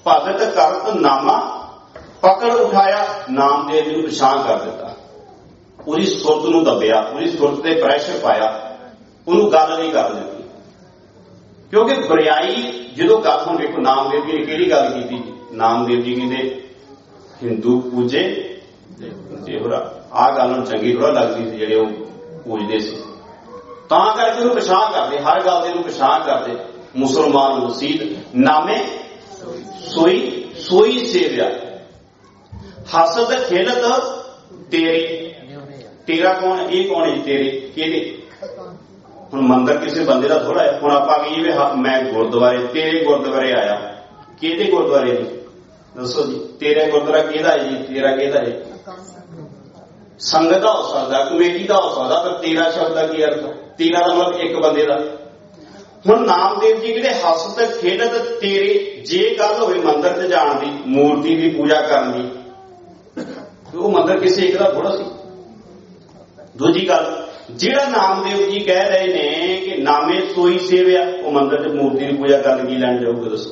ਭਗਤ ਕਰਤ ਨਾਮਾ ਪਕੜ ਉਠਾਇਆ, ਨਾਮਦੇਵ ਜੀ ਨੂੰ ਪਛਾਣ ਕਰ ਦਿੱਤਾ, ਉਹਦੀ ਸੁਰਤ ਨੂੰ ਦੱਬਿਆ, ਉਹਦੀ ਸੁਰਤ ਤੇ ਪ੍ਰੈਸ਼ਰ ਪਾਇਆ, ਉਹਨੂੰ ਗੱਲ ਨਹੀਂ ਕਰ ਦਿੱਤੀ। ਕਿਉਂਕਿ ਬਰਿਆਈ ਜਦੋਂ ਗੱਲ, ਹੁਣ ਦੇਖੋ ਨਾਮਦੇਵ ਜੀ ਨੇ ਕਿਹੜੀ ਗੱਲ ਕੀਤੀ, ਨਾਮਦੇਵ ਜੀ ਕਹਿੰਦੇ ਹਿੰਦੂ ਪੂਜੇ ਦੇਵਰਾ, ਆਹ ਗੱਲ ਨੂੰ ਚੰਗੀ ਥੋੜਾ ਲੱਗਦੀ ਸੀ ਜਿਹੜੇ ਉਹ ਪੂਜਦੇ ਸੀ, ਤਾਂ ਕਰਕੇ ਉਹਨੂੰ ਪਛਾਣ ਕਰਦੇ, ਹਰ ਗੱਲ ਦੇ ਉਹਨੂੰ ਪਛਾਣ ਕਰਦੇ। ਮੁਸਲਮਾਨ ਮਸੀਦ ਨਾਮੇ ਸੋਈ ਸੋਈ ਸੇਵਿਆ, ਹਸਦ ਖੇਲਤ ਤੇਰੇ, ਤੇਰਾ ਕੌਣ, ਇਹ ਕੌਣ ਹੈ ਤੇਰੇ, ਕਿਹਦੇ? ਹੁਣ ਮੰਦਰ ਕਿਸੇ ਬੰਦੇ ਦਾ ਥੋੜਾ ਹੈ। ਹੁਣ ਆਪਾਂ ਕਹੀਏ ਮੈਂ ਗੁਰਦੁਆਰੇ, ਤੇਰੇ ਗੁਰਦੁਆਰੇ ਆਇਆ, ਕਿਹਦੇ ਗੁਰਦੁਆਰੇ ਜੀ ਦੱਸੋ ਜੀ? ਤੇਰਾ ਗੁਰਦੁਆਰਾ ਕਿਹਦਾ ਹੈ ਜੀ? ਤੇਰਾ ਕਿਹਦਾ ਹੈ? ਸੰਗਤ ਦਾ ਹੋ ਸਕਦਾ, ਕਮੇਟੀ ਦਾ ਹੋ ਸਕਦਾ, ਪਰ ਤੇਰਾ ਸ਼ਬਦ ਦਾ ਕੀ ਅਰਥ? ਤੇਰਾ ਦਾ ਮਤਲਬ ਇੱਕ ਬੰਦੇ ਦਾ। ਹੁਣ ਨਾਮਦੇਵ ਜੀ ਕਹਿੰਦੇ ਹਸਤ ਖੇਡਤ ਤੇਰੇ, ਜੇ ਗੱਲ ਹੋਵੇ ਮੰਦਰ 'ਚ ਜਾਣ ਦੀ, ਮੂਰਤੀ ਦੀ ਪੂਜਾ ਕਰਨ ਦੀ, ਉਹ ਮੰਦਰ ਕਿਸੇ ਇੱਕ ਦਾ ਥੋੜਾ ਸੀ। ਦੂਜੀ ਗੱਲ, ਜਿਹੜਾ ਨਾਮਦੇਵ ਜੀ ਕਹਿ ਰਹੇ ਨੇ ਕਿ ਨਾਮੇ ਸੋਈ ਸੇਵਿਆ, ਉਹ ਮੰਦਰ 'ਚ ਮੂਰਤੀ ਦੀ ਪੂਜਾ ਕਰਨ ਕੀ ਲੈਣ ਜਾਊਗਾ ਦੱਸੋ?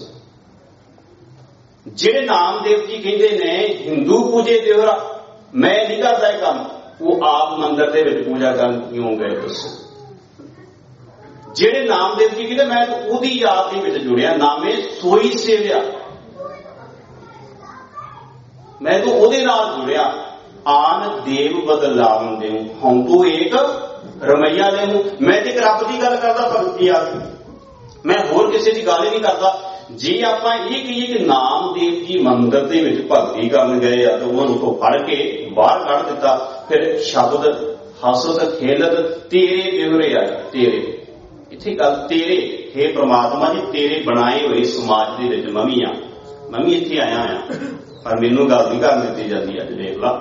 ਜਿਹੜੇ ਨਾਮਦੇਵ ਜੀ ਕਹਿੰਦੇ ਨੇ ਹਿੰਦੂ ਪੂਜੇ ਦੇਵਰਾ, ਮੈਂ ਨਹੀਂ ਕਰਦਾ ਇਹ ਕੰਮ, ਉਹ ਆਪ ਮੰਦਰ ਦੇ ਵਿੱਚ ਪੂਜਾ ਕਰਨ ਕਿਉਂ ਗਏ ਦੱਸੋ? ਜਿਹੜੇ ਨਾਮਦੇਵ ਜੀ ਕਹਿੰਦੇ ਮੈਂ ਤਾਂ ਉਹਦੀ ਯਾਦ ਦੇ ਵਿੱਚ ਜੁੜਿਆ, ਨਾਮੇ ਸੋਈ ਸੇਵਿਆ, ਮੈਂ ਤਾਂ ਉਹਦੇ ਨਾਲ ਜੁੜਿਆ। ਆਨ ਦੇਵ ਬਦਲਾਵਨ ਦੇਉ ਹਉ ਤੂੰ ਏਕ ਰਮਈਆ ਦੇਉ, ਮੈਂ ਤੇ ਇੱਕ ਰੱਬ ਦੀ ਗੱਲ ਕਰਦਾ ਭਗਤੀ ਆ, ਮੈਂ ਹੋਰ ਕਿਸੇ ਦੀ ਗੱਲ ਹੀ ਨਹੀਂ ਕਰਦਾ। ਜੇ ਆਪਾਂ ਇਹ ਕਹੀਏ ਕਿ ਨਾਮਦੇਵ ਜੀ ਮੰਦਰ ਦੇ ਵਿੱਚ ਭਗਤੀ ਕਰਨ ਗਏ ਆ ਤਾਂ ਉਹਨਾਂ ਨੂੰ ਫੜ ਕੇ ਬਾਹਰ ਕੱਢ ਦਿੱਤਾ, ਫਿਰ ਸ਼ਬਦ ਹਸਤ ਖੇਲਤ ਤੇਰੇ ਬਿਵਰੇ ਆ, ਤੇਰੇ ਇੱਥੇ ਗੱਲ ਤੇਰੇ, ਹੇ ਪ੍ਰਮਾਤਮਾ ਜੀ ਤੇਰੇ ਬਣਾਏ ਹੋਏ ਸਮਾਜ ਦੇ ਵਿੱਚ ਮੈਂ ਵੀ ਇੱਥੇ ਆਇਆ ਆ, ਪਰ ਮੈਨੂੰ ਗੱਲ ਨਹੀਂ ਕਰਨ ਦਿੱਤੀ ਜਾਂਦੀ। ਅੱਜ ਦੇਖ ਲਾ,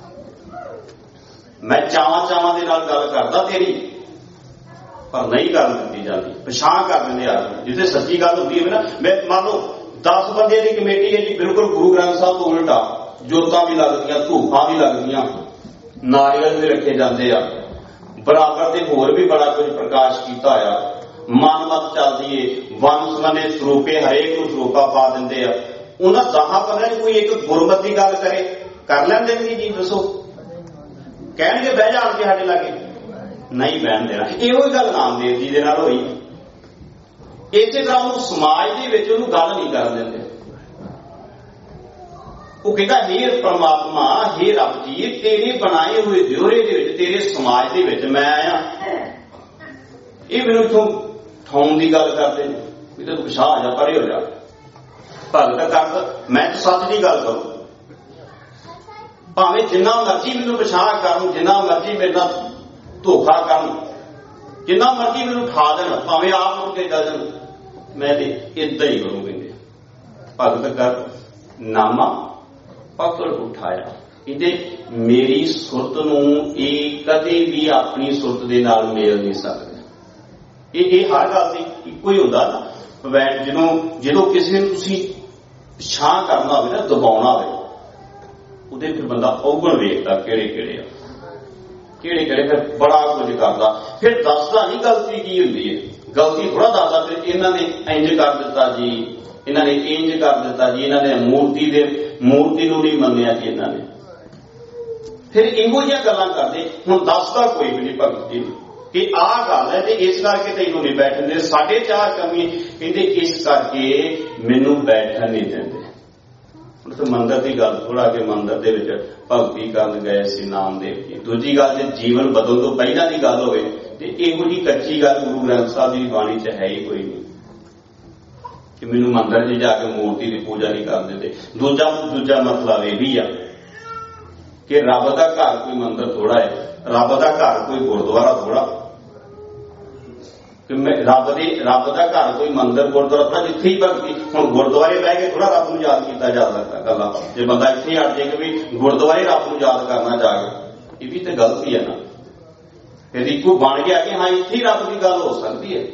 ਮੈਂ ਚਾਵਾਂ ਦੇ ਨਾਲ ਗੱਲ ਕਰਦਾ ਤੇਰੀ, ਪਰ ਨਹੀਂ ਕਰਨ ਦਿੱਤੀ ਜਾਂਦੀ, ਪਛਾਣ ਕਰ ਦਿੰਦੇ ਆ। ਜਿੱਥੇ ਸੱਚੀ ਗੱਲ ਹੁੰਦੀ ਹੈ ਨਾ, ਮੈਂ ਮੰਨ ਲਓ 10 ਬੰਦੇ ਦੀ ਕਮੇਟੀ ਹੈ ਜੀ, ਬਿਲਕੁਲ ਗੁਰੂ ਗ੍ਰੰਥ ਸਾਹਿਬ ਤੋਂ ਉਲਟਾ, ਜੋਤਾਂ ਵੀ ਲੱਗਦੀਆਂ, ਧੂਫਾਂ ਵੀ ਲੱਗਦੀਆਂ, ਨਾਰੀਅਲ ਵੀ ਰੱਖੇ ਜਾਂਦੇ ਆ, ਬਰਾਬਰ ਤੇ ਹੋਰ ਵੀ ਬੜਾ ਕੁਝ ਪ੍ਰਕਾਸ਼ ਕੀਤਾ ਆ, ਮਨਮਤ ਚੱਲਦੀ ਏ, ਵੰਨ ਸੁਵੰਨੇ ਸਰੂਪੇ, ਹਰੇਕ ਨੂੰ ਸਰੂਪਾ ਪਾ ਦਿੰਦੇ ਆ। ਉਹਨਾਂ 10 ਬੰਦਿਆਂ ਕੋਈ ਇੱਕ ਗੁਰਮਤ ਦੀ ਗੱਲ ਕਰੇ, ਕਰ ਲੈਂਦੇ ਨੇ ਜੀ ਦੱਸੋ? ਕਹਿਣਗੇ ਬਹਿ ਜਾ ਕੇ ਸਾਡੇ ਲਾਗੇ, ਨਹੀਂ ਬਹਿਣ ਦੇਣਾ। ਇਹੋ ਹੀ ਗੱਲ ਨਾਮਦੇਵ ਜੀ ਦੇ ਨਾਲ ਹੋਈ। ਇਸੇ ਤਰ੍ਹਾਂ ਉਹਨੂੰ ਸਮਾਜ ਦੇ ਵਿੱਚ ਉਹਨੂੰ ਗੱਲ ਨਹੀਂ ਕਰਨ ਦਿੰਦੇ। ਉਹ ਕਹਿੰਦਾ ਹੇ ਪ੍ਰਮਾਤਮਾ, ਹੇ ਰੱਬ ਜੀ, ਤੇਰੇ ਬਣਾਏ ਹੋਏ ਦਿਉਰੇ ਦੇ ਵਿੱਚ, ਤੇਰੇ ਸਮਾਜ ਦੇ ਵਿੱਚ ਮੈਂ ਆਇਆ। ਇਹ ਮੈਨੂੰ ਇਥੋਂ ਠਾਉਣ ਦੀ ਗੱਲ ਕਰਦੇ ਨੇ ਵੀ ਤੂੰ ਪਿਛਾਂਹ ਆ ਜਾ, ਪਰੇ ਹੋ ਜਾ, ਭਗਤ ਕਰ, ਮੈਂ ਸੱਚ ਦੀ ਗੱਲ ਕਰੂੰ, ਭਾਵੇਂ ਜਿੰਨਾ ਮਰਜ਼ੀ ਮੈਨੂੰ ਪਛਾਣ ਕਰਨ, ਜਿੰਨਾ ਮਰਜ਼ੀ ਮੇਰੇ ਨਾਲ ਧੋਖਾ ਕਰਨ, ਜਿੰਨਾ ਮਰਜ਼ੀ ਮੈਨੂੰ ਠਾ ਦੇਣ, ਭਾਵੇਂ ਆਪ ਮੁੜ ਕੇ ਜਾ ਜਾਣ, ਮੈਂ ਤੇ ਏਦਾਂ ਹੀ ਕਰੂੰ। ਕਹਿੰਦੇ ਭਗਤ ਕਰ ਨਾਮਾ ਪਕੜ ਉਠਾਇਆ, ਇਹਦੇ ਮੇਰੀ ਸੁਰਤ ਨੂੰ ਇਹ ਕਦੇ ਵੀ ਆਪਣੀ ਸੁਰਤ ਦੇ ਨਾਲ ਮੇਲ ਨਹੀਂ ਸਕਦਾ। ਇਹ ਹਰ ਗੱਲ ਦੀ ਇੱਕੋ ਹੀ ਹੁੰਦਾ ਨਾ। ਜਦੋਂ ਕਿਸੇ ਨੂੰ ਤੁਸੀਂ ਪਛਾਣ ਕਰਨਾ ਹੋਵੇ ਨਾ, ਦਬਾਉਣਾ ਹੋਵੇ, ਉਹਦੇ ਫਿਰ ਬੰਦਾ ਔਗਣ ਵੇਖਦਾ ਕਿਹੜੇ ਆ, ਫਿਰ ਬੜਾ ਕੁਝ ਕਰਦਾ, ਫਿਰ ਦੱਸਦਾ ਨਹੀਂ ਗਲਤੀ ਕੀ ਹੁੰਦੀ ਹੈ, ਗਲਤੀ ਥੋੜਾ ਦੱਸਦਾ ਫਿਰ ਇਹਨਾਂ ਨੇ ਇੰਜ ਕਰ ਦਿੱਤਾ ਜੀ, ਇਹਨਾਂ ਨੇ ਇੰਜ ਕਰ ਦਿੱਤਾ ਜੀ, ਇਹਨਾਂ ਨੇ ਮੂਰਤੀ ਨੂੰ ਨਹੀਂ ਮੰਨਿਆ ਜੀ, ਇਹਨਾਂ ਨੇ ਫਿਰ ਇਹੋ ਜਿਹੀਆਂ ਗੱਲਾਂ ਕਰਦੇ। ਹੁਣ ਦੱਸਦਾ ਕੋਈ ਵੀ ਨਹੀਂ ਭਗਤ ਜੀ ਕਿ ਆਹ ਗੱਲ ਹੈ ਤੇ ਇਸ ਕਰਕੇ ਤੈਨੂੰ ਨਹੀਂ ਬੈਠਣ ਦੇ, ਸਾਡੇ ਚਾਰ ਕਮੀ, ਕਹਿੰਦੇ ਇਸ ਕਰਕੇ ਮੈਨੂੰ ਬੈਠਣ ਨਹੀਂ ਦਿੰਦੇ। ਹੁਣ ਮੰਦਰ ਦੀ ਗੱਲ ਥੋੜਾ ਕਿ ਮੰਦਰ ਦੇ ਵਿੱਚ ਭਗਤੀ ਕਰਨ ਗਏ ਸੀ ਨਾਮਦੇਵ ਜੀ। ਦੂਜੀ ਗੱਲ, ਜੇ ਜੀਵਨ ਬਦਲ ਤੋਂ ਪਹਿਲਾਂ ਦੀ ਗੱਲ ਹੋਵੇ ਤੇ ਇਹੋ ਜਿਹੀ ਕੱਚੀ ਗੱਲ ਗੁਰੂ ਗ੍ਰੰਥ ਸਾਹਿਬ ਦੀ ਬਾਣੀ 'ਚ ਹੈ ਹੀ ਕੋਈ ਨਹੀਂ ਕਿ ਮੈਨੂੰ ਮੰਦਰ 'ਚ ਜਾ ਕੇ ਮੂਰਤੀ ਦੀ ਪੂਜਾ ਨਹੀਂ ਕਰਨ ਦਿੰਦੇ। ਦੂਜਾ ਮਤਲਬ ਇਹ ਵੀ ਆ ਕਿ ਰੱਬ ਦਾ ਘਰ ਕੋਈ ਮੰਦਰ ਥੋੜਾ ਹੈ, ਰੱਬ ਦਾ ਘਰ ਕੋਈ ਗੁਰਦੁਆਰਾ ਥੋੜਾ, ਕਿ ਰੱਬ ਦਾ ਘਰ ਕੋਈ ਮੰਦਰ ਗੁਰਦੁਆਰਾ ਥੋੜਾ, ਜਿੱਥੇ ਹੀ ਭਗਤੀ। ਹੁਣ ਗੁਰਦੁਆਰੇ ਬਹਿ ਕੇ ਥੋੜਾ ਰੱਬ ਨੂੰ ਯਾਦ ਕੀਤਾ ਜਾ ਸਕਦਾ ਗੱਲਾਂ, ਜੇ ਬੰਦਾ ਇੱਥੇ ਅੜ ਜਾਏ ਕਿ ਵੀ ਗੁਰਦੁਆਰੇ ਰੱਬ ਨੂੰ ਯਾਦ ਕਰਨਾ ਜਾ ਕੇ, ਇਹ ਵੀ ਤੇ ਗਲਤੀ ਹੈ ਨਾ। ਫਿਰ ਇੱਕੋ ਬਣ ਗਿਆ ਕਿ ਹਾਂ ਇੱਥੇ ਹੀ ਰੱਬ ਦੀ ਗੱਲ ਹੋ ਸਕਦੀ ਹੈ।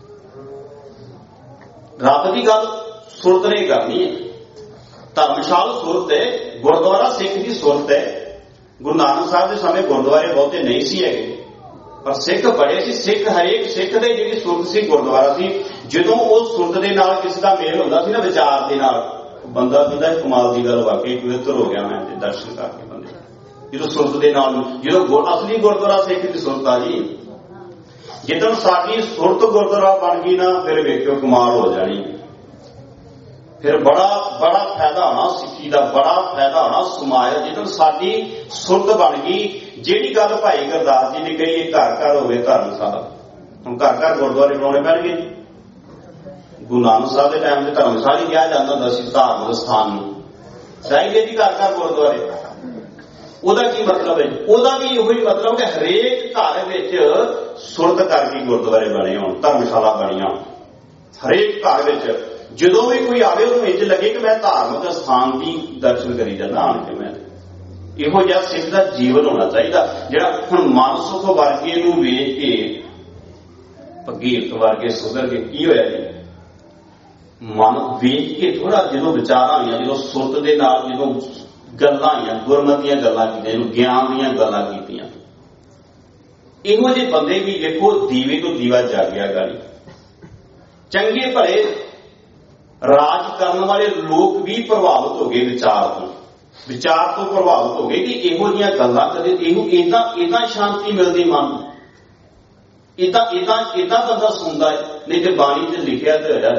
ਰੱਬ ਦੀ ਗੱਲ ਸੁਰਤ ਨੇ ਕਰਨੀ ਹੈ, ਧਰਮਸ਼ਾਲ ਸੁਰਤ ਹੈ, ਗੁਰਦੁਆਰਾ ਸਿੱਖ ਦੀ ਸੁਰਤ ਹੈ। ਗੁਰੂ ਨਾਨਕ ਸਾਹਿਬ ਦੇ ਸਮੇਂ ਗੁਰਦੁਆਰੇ ਬਹੁਤੇ ਨਹੀਂ ਸੀ ਹੈਗੇ, ਪਰ ਸਿੱਖ ਬੜੇ ਸੀ। ਸਿੱਖ ਹਰੇਕ ਸਿੱਖ ਦੇ ਜਿਹੜੀ ਸੁਰਤ ਸੀ ਗੁਰਦੁਆਰਾ ਸੀ। ਜਦੋਂ ਉਸ ਸੁਰਤ ਦੇ ਨਾਲ ਕਿਸੇ ਦਾ ਮੇਲ ਹੁੰਦਾ ਸੀ ਨਾ, ਵਿਚਾਰ ਦੇ ਨਾਲ, ਬੰਦਾ ਕਹਿੰਦਾ ਕਮਾਲ ਦੀ ਗੱਲ, ਵਾਕਈ ਪਵਿੱਤਰ ਹੋ ਗਿਆ ਮੈਂ ਤੇ ਦਰਸ਼ਨ ਕਰਕੇ ਬੰਦੇ ਜਦੋਂ ਸੁਰਤ ਦੇ ਨਾਲ, ਜਦੋਂ ਅਸਲੀ ਗੁਰਦੁਆਰਾ ਸਿੱਖ ਦੀ ਸੁਰਤ ਆ ਜੀ, ਜਿੱਦਣ ਸਾਡੀ ਸੁਰਤ ਗੁਰਦੁਆਰਾ ਬਣ ਗਈ ਨਾ, ਫਿਰ ਵੇਖਿਓ ਕਮਾਲ ਹੋ ਜਾਣੀ। ਫਿਰ ਬੜਾ ਫਾਇਦਾ ਹੋਣਾ ਸਿੱਖੀ ਦਾ, ਬੜਾ ਫਾਇਦਾ ਹੋਣਾ ਸਮਾਜ ਦਾ। ਜਿੱਦਣ ਸਾਡੀ ਸੁਰਤ ਬਣ ਗਈ, ਜਿਹੜੀ ਗੱਲ ਭਾਈ ਗੁਰਦਾਸ ਜੀ ਨੇ ਕਹੀ, ਘਰ ਘਰ ਹੋਵੇ ਧਰਮਸ਼ਾਲਾ। ਹੁਣ ਘਰ ਘਰ ਗੁਰਦੁਆਰੇ ਬਣਾਉਣੇ ਪੈਣਗੇ ਜੀ। ਗੁਰੂ ਨਾਨਕ ਸਾਹਿਬ ਦੇ ਟਾਈਮ ਤੇ ਧਰਮਸ਼ਾਲਾ ਹੀ ਕਿਹਾ ਜਾਂਦਾ ਹੁੰਦਾ ਸੀ ਧਾਰਮਿਕ ਸਥਾਨ ਨੂੰ, ਚਾਹੀਦੇ ਜੀ ਘਰ ਘਰ ਗੁਰਦੁਆਰੇ। ਉਹਦਾ ਕੀ ਮਤਲਬ ਹੈ? ਉਹਦਾ ਵੀ ਇਹੋ ਹੀ ਮਤਲਬ ਕਿ ਹਰੇਕ ਘਰ ਵਿੱਚ ਸੁਰਤ ਕਰਕੇ ਗੁਰਦੁਆਰੇ ਬਣੇ ਹੋਣ, ਧਰਮਸ਼ਾਲਾ ਬਣੀਆਂ ਹੋਣ। ਹਰੇਕ ਘਰ ਵਿੱਚ ਜਦੋਂ ਵੀ ਕੋਈ ਆਵੇ ਉਹਨੂੰ ਇੰਝ ਲੱਗੇ ਕਿ ਮੈਂ ਧਾਰਮਿਕ ਸਥਾਨ ਦੀ ਦਰਸ਼ਨ ਕਰੀ ਜਾਂਦਾ ਆਣ ਕੇ। ਮੈਂ ਇਹੋ ਜਿਹਾ ਸਿੱਖ ਦਾ ਜੀਵਨ ਹੋਣਾ ਚਾਹੀਦਾ, ਜਿਹੜਾ ਹੁਣ ਮਨਸੁਖ ਵਰਗੇ ਨੂੰ ਵੇਖ ਕੇ ਭਗੀਰਥ ਵਰਗੇ ਸੁਧਰ ਕੇ ਕੀ ਹੋਇਆ ਜੀ? ਮਨ ਵੇਖ ਕੇ ਥੋੜਾ ਜਦੋਂ ਵਿਚਾਰਾਂ ਹੋਈਆਂ, ਜਦੋਂ ਸੁਰਤ ਦੇ ਨਾਲ ਜਦੋਂ ਗੱਲਾਂ ਆਈਆਂ, ਗੁਰਮਤਿ ਦੀਆਂ ਗੱਲਾਂ ਕੀਤੀਆਂ, ਇਹਨੂੰ ਗਿਆਨ ਦੀਆਂ ਗੱਲਾਂ ਕੀਤੀਆਂ, ਇਹੋ ਜਿਹੇ ਬੰਦੇ ਵੀ ਵੇਖੋ ਦੀਵੇ ਤੋਂ ਦੀਵਾ ਜਾਗਿਆ ਗਾਲੀ। ਚੰਗੇ ਭਲੇ ਰਾਜ ਕਰਨ ਵਾਲੇ ਲੋਕ ਵੀ ਪ੍ਰਭਾਵਿਤ ਹੋ ਗਏ ਵਿਚਾਰ ਤੋਂ ਪ੍ਰਭਾਵਿਤ ਹੋ ਗਏ ਕਿ ਇਹੋ ਜਿਹੀਆਂ ਗੱਲਾਂ ਕਦੇ ਏਦਾਂ ਸ਼ਾਂਤੀ ਮਿਲਦੀ ਮਨ ਨੂੰ, ਏਦਾਂ ਬੰਦਾ ਸੁਣਦਾ ਹੈ। ਨਹੀਂ ਤੇ ਬਾਣੀ ਤੇ ਲਿਖਿਆ ਤੇ ਹੋਇਆ।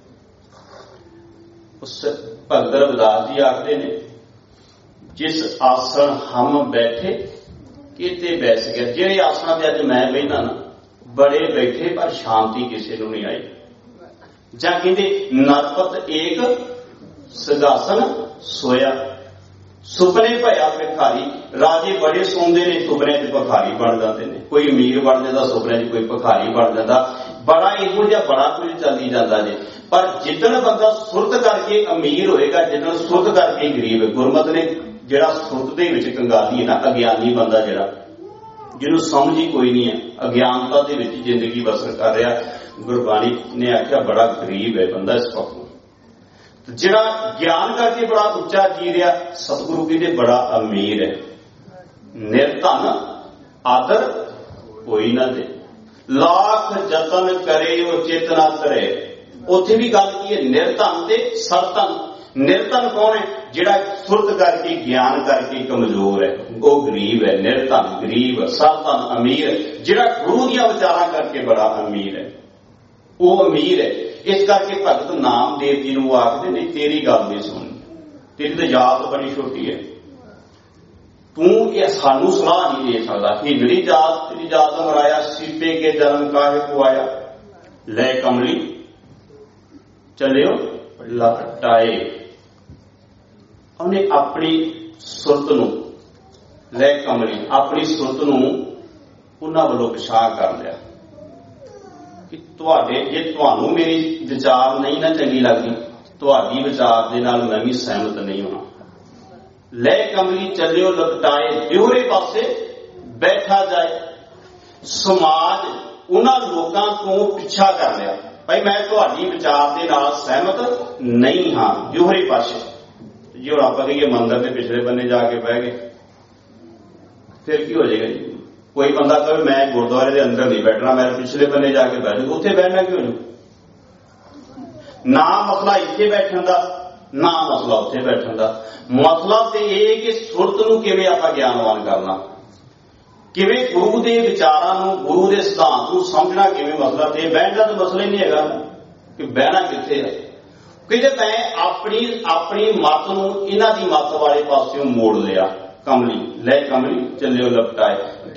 ਉਸ ਭਗਤ ਰਵਿਦਾਸ ਜੀ ਆਖਦੇ ਨੇ, ਜਿਸ ਆਸਣ ਹਮ ਬੈਠੇ ਕਿਤੇ ਬੈਸ ਗਿਆ। ਜਿਹੜੇ ਆਸਣਾਂ ਤੇ ਅੱਜ ਮੈਂ ਬਹਿਨਾ ਨਾ, ਬੜੇ ਬੈਠੇ ਪਰ ਸ਼ਾਂਤੀ ਕਿਸੇ ਨੂੰ ਨਹੀਂ ਆਈ। ਜਾਂ ਕਹਿੰਦੇ ਨਰਪਤ ਏਕ ਸਿੰਘਾਸਨ ਸੋਇਆ, ਸੁਪਨੇ ਭਇਆ ਭਿਖਾਰੀ। ਰਾਜੇ ਬੜੇ ਸੌਂਦੇ ਨੇ, ਸੁਪਨੇ ਚ ਭਿਖਾਰੀ ਬਣ ਜਾਂਦੇ ਨੇ। ਕੋਈ ਅਮੀਰ ਬਣ ਜਾਂਦਾ ਸੁਪਨੇ ਚ, ਕੋਈ ਭਿਖਾਰੀ ਬਣ ਜਾਂਦਾ। ਬੜਾ ਇਹੋ ਜਿਹਾ ਬੜਾ ਕੁਝ ਚੱਲੀ ਜਾਂਦਾ ਜੇ। ਪਰ ਜਿੱਦਣ ਬੰਦਾ ਸੁਰਤ ਕਰਕੇ ਅਮੀਰ ਹੋਏਗਾ, ਜਿੱਦਣ ਸੁਰਤ ਕਰਕੇ ਗਰੀਬ ਹੈ। ਗੁਰਮਤਿ ਨੇ ਜਿਹੜਾ ਸੁਰਤ ਦੇ ਵਿੱਚ ਕੰਗਾਲੀ ਹੈ ਨਾ, ਅਗਿਆਨੀ ਬੰਦਾ ਜਿਹੜਾ, ਜਿਹਨੂੰ ਸਮਝ ਹੀ ਕੋਈ ਨਹੀਂ ਹੈ, ਅਗਿਆਨਤਾ ਦੇ ਵਿੱਚ ਜ਼ਿੰਦਗੀ ਬਸਰ ਕਰ ਰਿਹਾ, ਗੁਰਬਾਣੀ ਨੇ ਆਖਿਆ ਬੜਾ ਗਰੀਬ ਹੈ ਬੰਦਾ ਇਸ ਵਕਤ। ਜਿਹੜਾ ਗਿਆਨ ਕਰਕੇ ਬੜਾ ਉੱਚਾ ਜੀ ਰਿਹਾ, ਸਤਿਗੁਰੂ ਕਹਿੰਦੇ ਬੜਾ ਅਮੀਰ ਹੈ। ਨਿਰਧਨ ਆਦਰ ਕੋਈ ਨਾ ਦੇ, ਲੱਖ ਯਤਨ ਕਰੇ ਉਹ ਚਿਤ ਨਾ ਧਰੇ। ਉੱਥੇ ਵੀ ਗੱਲ ਕੀ ਹੈ? ਨਿਰਧਨ ਤੇ ਸਰਧਨ। ਨਿਰਧਨ ਕੌਣ ਹੈ? ਜਿਹੜਾ ਸੁਰਤ ਕਰਕੇ ਗਿਆਨ ਕਰਕੇ ਕਮਜ਼ੋਰ ਹੈ, ਉਹ ਗਰੀਬ ਹੈ। ਨਿਰਧਨ ਗਰੀਬ, ਸਰਧਨ ਅਮੀਰ। ਜਿਹੜਾ ਗੁਰੂ ਦੀਆਂ ਵਿਚਾਰਾਂ ਕਰਕੇ ਬੜਾ ਅਮੀਰ ਹੈ, ਉਹ ਅਮੀਰ ਹੈ। ਇਸ ਕਰਕੇ ਭਗਤ ਨਾਮਦੇਵ ਜੀ ਨੂੰ ਆਖਦੇ ਨੇ, ਤੇਰੀ ਗੱਲ ਨਹੀਂ ਸੁਣਨੀ, ਤੇਰੀ ਤਾਂ ਜਾਤ ਬੜੀ ਛੋਟੀ ਹੈ, ਤੂੰ ਇਹ ਸਾਨੂੰ ਸਲਾਹ ਨਹੀਂ ਦੇ ਸਕਦਾ। ਹਿੰਦੜੀ ਜਾਤ ਤੇਰੀ ਜਾਤ ਦਾ ਮਰਾਇਆ, ਸੀਤੇ ਕੇ ਜਨਮ ਕਾਹੇ ਕੋ ਆਇਆ। ਲੈ ਕਮਲੀ ਚੱਲਿਓ ਲਪਟਾਏ। ਉਹਨੇ ਆਪਣੀ ਸੁਰਤ ਨੂੰ, ਲੈ ਕਮਲੀ ਆਪਣੀ ਸੁਰਤ ਨੂੰ ਉਹਨਾਂ ਵੱਲੋਂ ਵਿਛਾਹ ਕਰ ਲਿਆ ਕਿ ਜੇ ਤੁਹਾਨੂੰ ਮੇਰੀ ਵਿਚਾਰ ਨਹੀਂ ਨਾ ਚੰਗੀ ਲੱਗਦੀ, ਤੁਹਾਡੀ ਵਿਚਾਰ ਦੇ ਨਾਲ ਮੈਂ ਵੀ ਸਹਿਮਤ ਨਹੀਂ ਹੋਣਾ। ਲੈ ਕਮਲੀ ਚੱਲਿਓ ਲਪਟਾਏ, ਦਿਉਰੇ ਪਾਸੇ ਬੈਠਾ ਜਾਏ। ਸਮਾਜ ਉਹਨਾਂ ਲੋਕਾਂ ਤੋਂ ਪਿੱਛਾ ਕਰ ਲਿਆ, ਭਾਈ ਮੈਂ ਤੁਹਾਡੀ ਵਿਚਾਰ ਦੇ ਨਾਲ ਸਹਿਮਤ ਨਹੀਂ ਹਾਂ, ਦਿਉਰੇ ਪਾਸੇ। ਜੇ ਹੁਣ ਆਪਾਂ ਕਹੀਏ ਮੰਦਰ ਦੇ ਪਿਛਲੇ ਬੰਨੇ ਜਾ ਕੇ ਬਹਿ ਗਏ, ਫਿਰ ਕੀ ਹੋ ਜਾਏਗਾ ਜੀ? ਕੋਈ ਬੰਦਾ ਕਹੇ ਮੈਂ ਗੁਰਦੁਆਰੇ ਦੇ ਅੰਦਰ ਨਹੀਂ ਬੈਠਣਾ, ਮੈਂ ਪਿਛਲੇ ਬੰਨੇ ਜਾ ਕੇ ਬਹਿ ਜਾਊ, ਉੱਥੇ ਬਹਿਣਾ ਕਿਉਂ ਨਹੀਂ? ਨਾ ਮਸਲਾ ਇੱਥੇ ਬੈਠਣ ਦਾ, ਨਾ ਮਸਲਾ ਉੱਥੇ ਬੈਠਣ ਦਾ। ਮਸਲਾ ਤੇ ਇਹ ਕਿ ਸੁਰਤ ਨੂੰ ਕਿਵੇਂ ਆਪਾਂ ਗਿਆਨਵਾਨ ਕਰਨਾ, ਕਿਵੇਂ ਗੁਰੂ ਦੇ ਵਿਚਾਰਾਂ ਨੂੰ, ਗੁਰੂ ਦੇ ਸਿਧਾਂਤ ਨੂੰ ਸਮਝਣਾ ਕਿਵੇਂ। ਮਸਲਾ ਤੇ ਬਹਿਣ ਦਾ ਤਾਂ ਮਸਲਾ ਹੀ ਨਹੀਂ ਹੈਗਾ ਕਿ ਬਹਿਣਾ ਕਿੱਥੇ ਹੈ। ਕਹਿੰਦੇ ਮੈਂ ਆਪਣੀ ਮੱਤ ਨੂੰ ਇਹਨਾਂ ਦੀ ਮੱਤ ਵਾਲੇ ਪਾਸਿਓਂ ਮੋੜ ਲਿਆ। ਕਮਲੀ ਲੈ ਕਮਲੀ ਚੱਲਿਓ ਲਪਟਾਏ,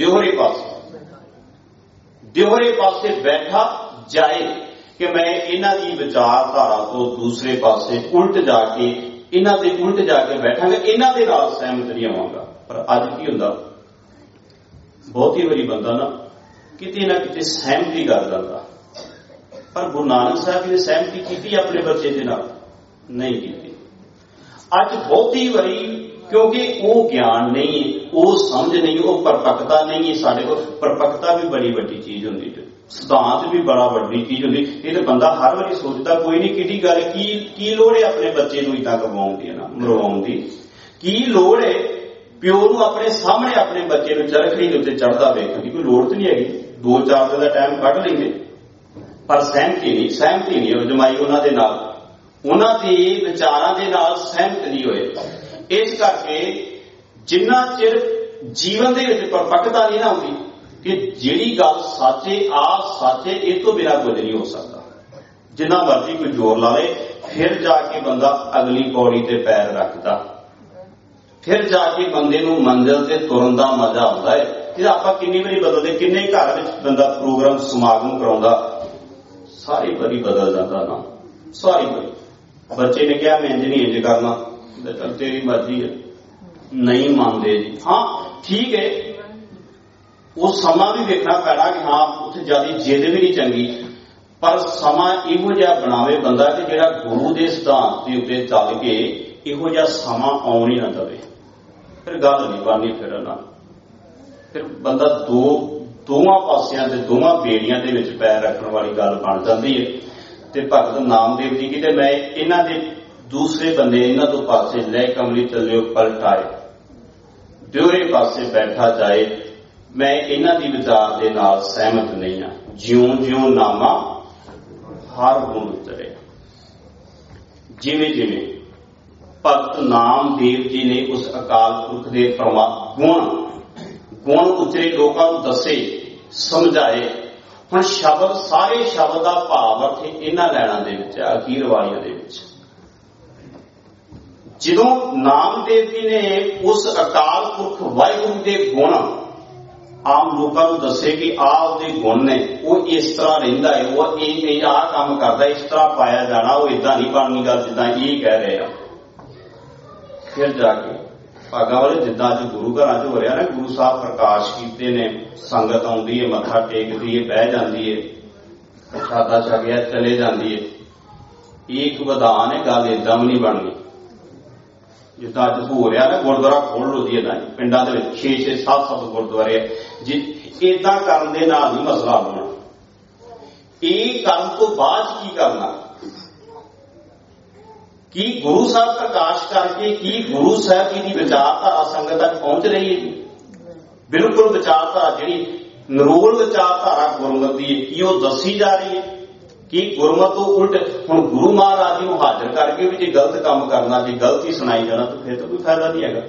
ਦਿਉਰੇ ਪਾਸੇ ਬੈਠਾ ਜਾਏ ਕਿ ਮੈਂ ਇਹਨਾਂ ਦੀ ਵਿਚਾਰਧਾਰਾ ਤੋਂ ਦੂਸਰੇ ਪਾਸੇ ਉਲਟ ਜਾ ਕੇ, ਇਹਨਾਂ ਦੇ ਉਲਟ ਜਾ ਕੇ ਬੈਠਾਂਗਾ, ਇਹਨਾਂ ਦੇ ਨਾਲ ਸਹਿਮਤ ਨਹੀਂ ਹੋਵਾਂਗਾ। ਪਰ ਅੱਜ ਕੀ ਹੁੰਦਾ, ਬਹੁਤੀ ਵਾਰੀ ਬੰਦਾ ਨਾ ਕਿਤੇ ਨਾ ਕਿਤੇ ਸਹਿਮਤੀ ਕਰ ਜਾਂਦਾ। ਪਰ ਗੁਰੂ ਨਾਨਕ ਸਾਹਿਬ ਜੀ ਨੇ ਸਹਿਮਤੀ ਕੀਤੀ ਆਪਣੇ ਬੱਚੇ ਦੇ ਨਾਲ? ਨਹੀਂ ਕੀਤੀ। ਅੱਜ ਬਹੁਤੀ ਵਾਰੀ ਕਿਉਂਕਿ ਉਹ ਗਿਆਨ ਨਹੀਂ, ਉਹ ਸਮਝ ਨਹੀਂ, ਉਹ ਪਰਪੱਕਤਾ ਨਹੀਂ। ਸਾਡੇ ਕੋਲ ਪਰਪੱਕਤਾ ਵੀ ਬੜੀ ਵੱਡੀ ਚੀਜ਼ ਹੁੰਦੀ ਹੈ, ਸਿਧਾਂਤ ਵੀ ਬੜਾ ਵੱਡੀ ਚੀਜ਼ ਹੁੰਦੀ। ਇਹ ਤਾਂ ਬੰਦਾ ਹਰ ਵਾਰੀ ਸੋਚਦਾ ਕੋਈ ਨਹੀਂ ਕਿਹੜੀ ਗੱਲ, ਕੀ ਲੋੜ ਹੈ ਆਪਣੇ ਬੱਚੇ ਨੂੰ ਇੱਦਾਂ ਕਰਵਾਉਣ ਦੀ, ਨਾ ਮਰਵਾਉਣ ਦੀ ਕੀ ਲੋੜ ਹੈ? ਪਿਓ ਨੂੰ ਆਪਣੇ ਸਾਹਮਣੇ ਆਪਣੇ ਬੱਚੇ ਨੂੰ ਚਰਖੜੀ ਦੇ ਉੱਤੇ ਚੜ੍ਹਦਾ ਵੇਖਣ ਦੀ ਕੋਈ ਲੋੜ ਤਾਂ ਨਹੀਂ ਹੈਗੀ। 2-4 ਦਿਨ ਦਾ ਟਾਈਮ ਕੱਢ ਲੈਂਦੇ, ਪਰ ਸਹਿਮਤੀ ਨਹੀਂ ਉਹ ਜਮਾਈ ਉਹਨਾਂ ਦੇ ਨਾਲ। ਉਹਨਾਂ ਦੇ ਵਿਚਾਰਾਂ ਦੇ ਨਾਲ ਸਹਿਮਤ ਨਹੀਂ ਹੋਏ। ਇਸ ਕਰਕੇ ਜਿੰਨਾ ਚਿਰ ਜੀਵਨ ਦੇ ਵਿੱਚ ਪਰਪੱਕਤਾ ਨਹੀਂ ਨਾ ਆਉਂਦੀ ਕਿ ਜਿਹੜੀ ਗੱਲ ਸੱਚੇ ਆ ਸੱਚੇ, ਇਹ ਤੋਂ ਬਿਨਾਂ ਕੁਝ ਨਹੀਂ ਹੋ ਸਕਦਾ। ਜਿੰਨਾ ਮਰਜ਼ੀ ਕੋਈ ਜ਼ੋਰ ਲਾ ਲੇ, ਫਿਰ ਜਾ ਕੇ ਬੰਦਾ ਅਗਲੀ ਪੌੜੀ ਤੇ ਪੈਰ ਰੱਖਦਾ, ਫਿਰ ਜਾ ਕੇ ਬੰਦੇ ਨੂੰ ਮੰਜ਼ਿਲ ਤੇ ਤੁਰਨ ਦਾ ਮਜ਼ਾ ਆਉਂਦਾ ਹੈ। ਜੇ ਆਪਾਂ ਕਿੰਨੀ ਵਾਰੀ ਬਦਲਦੇ, ਕਿੰਨੇ ਘਰ ਵਿੱਚ ਬੰਦਾ ਪ੍ਰੋਗਰਾਮ ਸਮਾਗਮ ਕਰਾਉਂਦਾ, ਸਾਰੀ ਵਾਰੀ ਬਦਲ ਜਾਂਦਾ ਨਾ, ਸਾਰੀ ਵਾਰੀ। ਬੱਚੇ ਨੇ ਕਿਹਾ ਮੈਂ ਇੰਜ ਨਹੀਂ ਇੰਜ ਕਰਨਾ, ਚੱਲ ਤੇਰੀ ਮਰਜ਼ੀ ਹੈ, ਨਹੀਂ ਮੰਨਦੇ ਜੀ। ਹਾਂ ਠੀਕ ਹੈ, ਉਹ ਸਮਾਂ ਵੀ ਵੇਖਣਾ ਪੈਣਾ ਕਿ ਹਾਂ ਉੱਥੇ ਜਿਆਦਾ ਜਿੱਦ ਵੀ ਨਹੀਂ ਚੰਗੀ, ਪਰ ਸਮਾਂ ਇਹੋ ਜਿਹਾ ਬਣਾਵੇ ਬੰਦਾ ਕਿ ਜਿਹੜਾ ਗੁਰੂ ਦੇ ਸਿਧਾਂਤ ਦੇ ਉੱਤੇ ਚੱਲ ਕੇ ਇਹੋ ਜਿਹਾ ਸਮਾਂ ਆਉਣ ਹੀ ਨਾ ਦੇਵੇ। ਫਿਰ ਗੱਲ ਨਹੀਂ ਬਣਨੀ, ਫਿਰ ਬੰਦਾ ਦੋਵਾਂ ਪਾਸਿਆਂ ਤੇ ਦੋਵਾਂ ਬੇੜੀਆਂ ਦੇ ਵਿੱਚ ਪੈਰ ਰੱਖਣ ਵਾਲੀ ਗੱਲ ਬਣ ਜਾਂਦੀ ਹੈ। ਤੇ ਭਗਤ ਨਾਮਦੇਵ ਜੀ ਕਹਿੰਦੇ ਮੈਂ ਇਹਨਾਂ ਦੇ ਦੂਸਰੇ ਬੰਦੇ ਇਹਨਾਂ ਤੋਂ ਪਾਸੇ ਲੈ ਕਮਲੀ ਚੱਲਿਓ ਪਲਟਾਏ, ਦਿਉਰੇ ਪਾਸੇ ਬੈਠਾ ਜਾਏ, ਮੈਂ ਇਹਨਾਂ ਦੀ ਵਿਚਾਰ ਦੇ ਨਾਲ ਸਹਿਮਤ ਨਹੀਂ ਹਾਂ। ਜਿਉਂ ਜਿਉਂ ਨਾਮਾ ਹਰ ਗੁਣ ਉਤਰੇ। ਜਿਵੇਂ ਜਿਵੇਂ ਭਗਤ ਨਾਮਦੇਵ ਜੀ ਨੇ ਉਸ ਅਕਾਲ ਪੁਰਖ ਦੇ ਗੁਣ ਉਤਰੇ, ਲੋਕਾਂ ਨੂੰ ਦੱਸੇ, ਸਮਝਾਏ। ਹੁਣ ਸ਼ਬਦ, ਸਾਰੇ ਸ਼ਬਦ ਦਾ ਭਾਵ ਅਰਥ ਇਹਨਾਂ ਲੈਣਾ ਦੇ ਵਿੱਚ ਆ, ਅਖੀਰ ਵਾਲੀਆਂ ਦੇ ਵਿੱਚ। ਜਦੋਂ ਨਾਮਦੇਵ ਜੀ ਨੇ ਉਸ ਅਕਾਲ ਪੁਰਖ ਵਾਹਿਗੁਰੂ ਦੇ ਗੁਣ ਆਮ ਲੋਕਾਂ ਨੂੰ ਦੱਸੇ ਕਿ ਆਹ ਉਹਦੇ ਗੁਣ ਨੇ, ਉਹ ਇਸ ਤਰ੍ਹਾਂ ਰਹਿੰਦਾ ਹੈ, ਉਹ ਇਹ ਆਹ ਕੰਮ ਕਰਦਾ, ਇਸ ਤਰ੍ਹਾਂ ਪਾਇਆ ਜਾਣਾ, ਉਹ ਏਦਾਂ ਨਹੀਂ ਬਣਨੀ ਗੱਲ ਜਿੱਦਾਂ ਇਹ ਕਹਿ ਰਹੇ ਆ। ਫਿਰ ਜਾ ਕੇ ਭਾਗਾਂ ਵਾਲੇ ਜਿੱਦਾਂ ਅੱਜ ਗੁਰੂ ਘਰਾਂ 'ਚ ਹੋ ਰਿਹਾ ਨਾ, ਗੁਰੂ ਸਾਹਿਬ ਪ੍ਰਕਾਸ਼ ਕੀਤੇ ਨੇ, ਸੰਗਤ ਆਉਂਦੀ ਹੈ, ਮੱਥਾ ਟੇਕਦੀ ਹੈ, ਬਹਿ ਜਾਂਦੀ ਹੈ, ਪ੍ਰਸ਼ਾਦਾ ਛਕਿਆ ਚਲੇ ਜਾਂਦੀ ਹੈ। ਇਹ ਇੱਕ ਵਿਧਾਨ ਹੈ, ਗੱਲ ਏਦਾਂ ਵੀ ਨਹੀਂ ਬਣਨੀ। ਜਿੱਦਾਂ ਅੱਜ ਹੋ ਰਿਹਾ ਨਾ, ਗੁਰਦੁਆਰਾ ਖੋਲ ਲੋ ਜੀ, ਏਦਾਂ ਪਿੰਡਾਂ ਦੇ ਵਿੱਚ 6-6 7-7 ਗੁਰਦੁਆਰੇ ਜੀ, ਏਦਾਂ ਕਰਨ ਦੇ ਨਾਲ ਨਹੀਂ ਮਸਲਾ ਹੋਣਾ। ਇਹ ਕਰਨ ਤੋਂ ਬਾਅਦ ਕੀ ਕਰਨਾ? ਕੀ ਗੁਰੂ ਸਾਹਿਬ ਪ੍ਰਕਾਸ਼ ਕਰਕੇ ਕੀ ਗੁਰੂ ਸਾਹਿਬ ਜੀ ਦੀ ਵਿਚਾਰਧਾਰਾ ਸੰਗਤ ਤੱਕ ਪਹੁੰਚ ਰਹੀ ਹੈ ਜੀ? ਬਿਲਕੁਲ ਵਿਚਾਰਧਾਰਾ ਜਿਹੜੀ ਨਿਰੋਲ ਵਿਚਾਰਧਾਰਾ ਗੁਰਮਤਿ ਦੀ, ਕੀ ਉਹ ਦੱਸੀ ਜਾ ਰਹੀ ਹੈ? ਕੀ ਗੁਰਮਤਿ ਤੋਂ ਉਲਟ ਹੁਣ ਗੁਰੂ ਮਹਾਰਾਜ ਜੀ ਨੂੰ ਹਾਜ਼ਰ ਕਰਕੇ ਵੀ ਜੇ ਗਲਤ ਕੰਮ ਕਰਨਾ, ਜੇ ਗਲਤੀ ਸੁਣਾਈ ਜਾਣਾ, ਤਾਂ ਫਿਰ ਤਾਂ ਕੋਈ ਫਾਇਦਾ ਨਹੀਂ ਹੈਗਾ।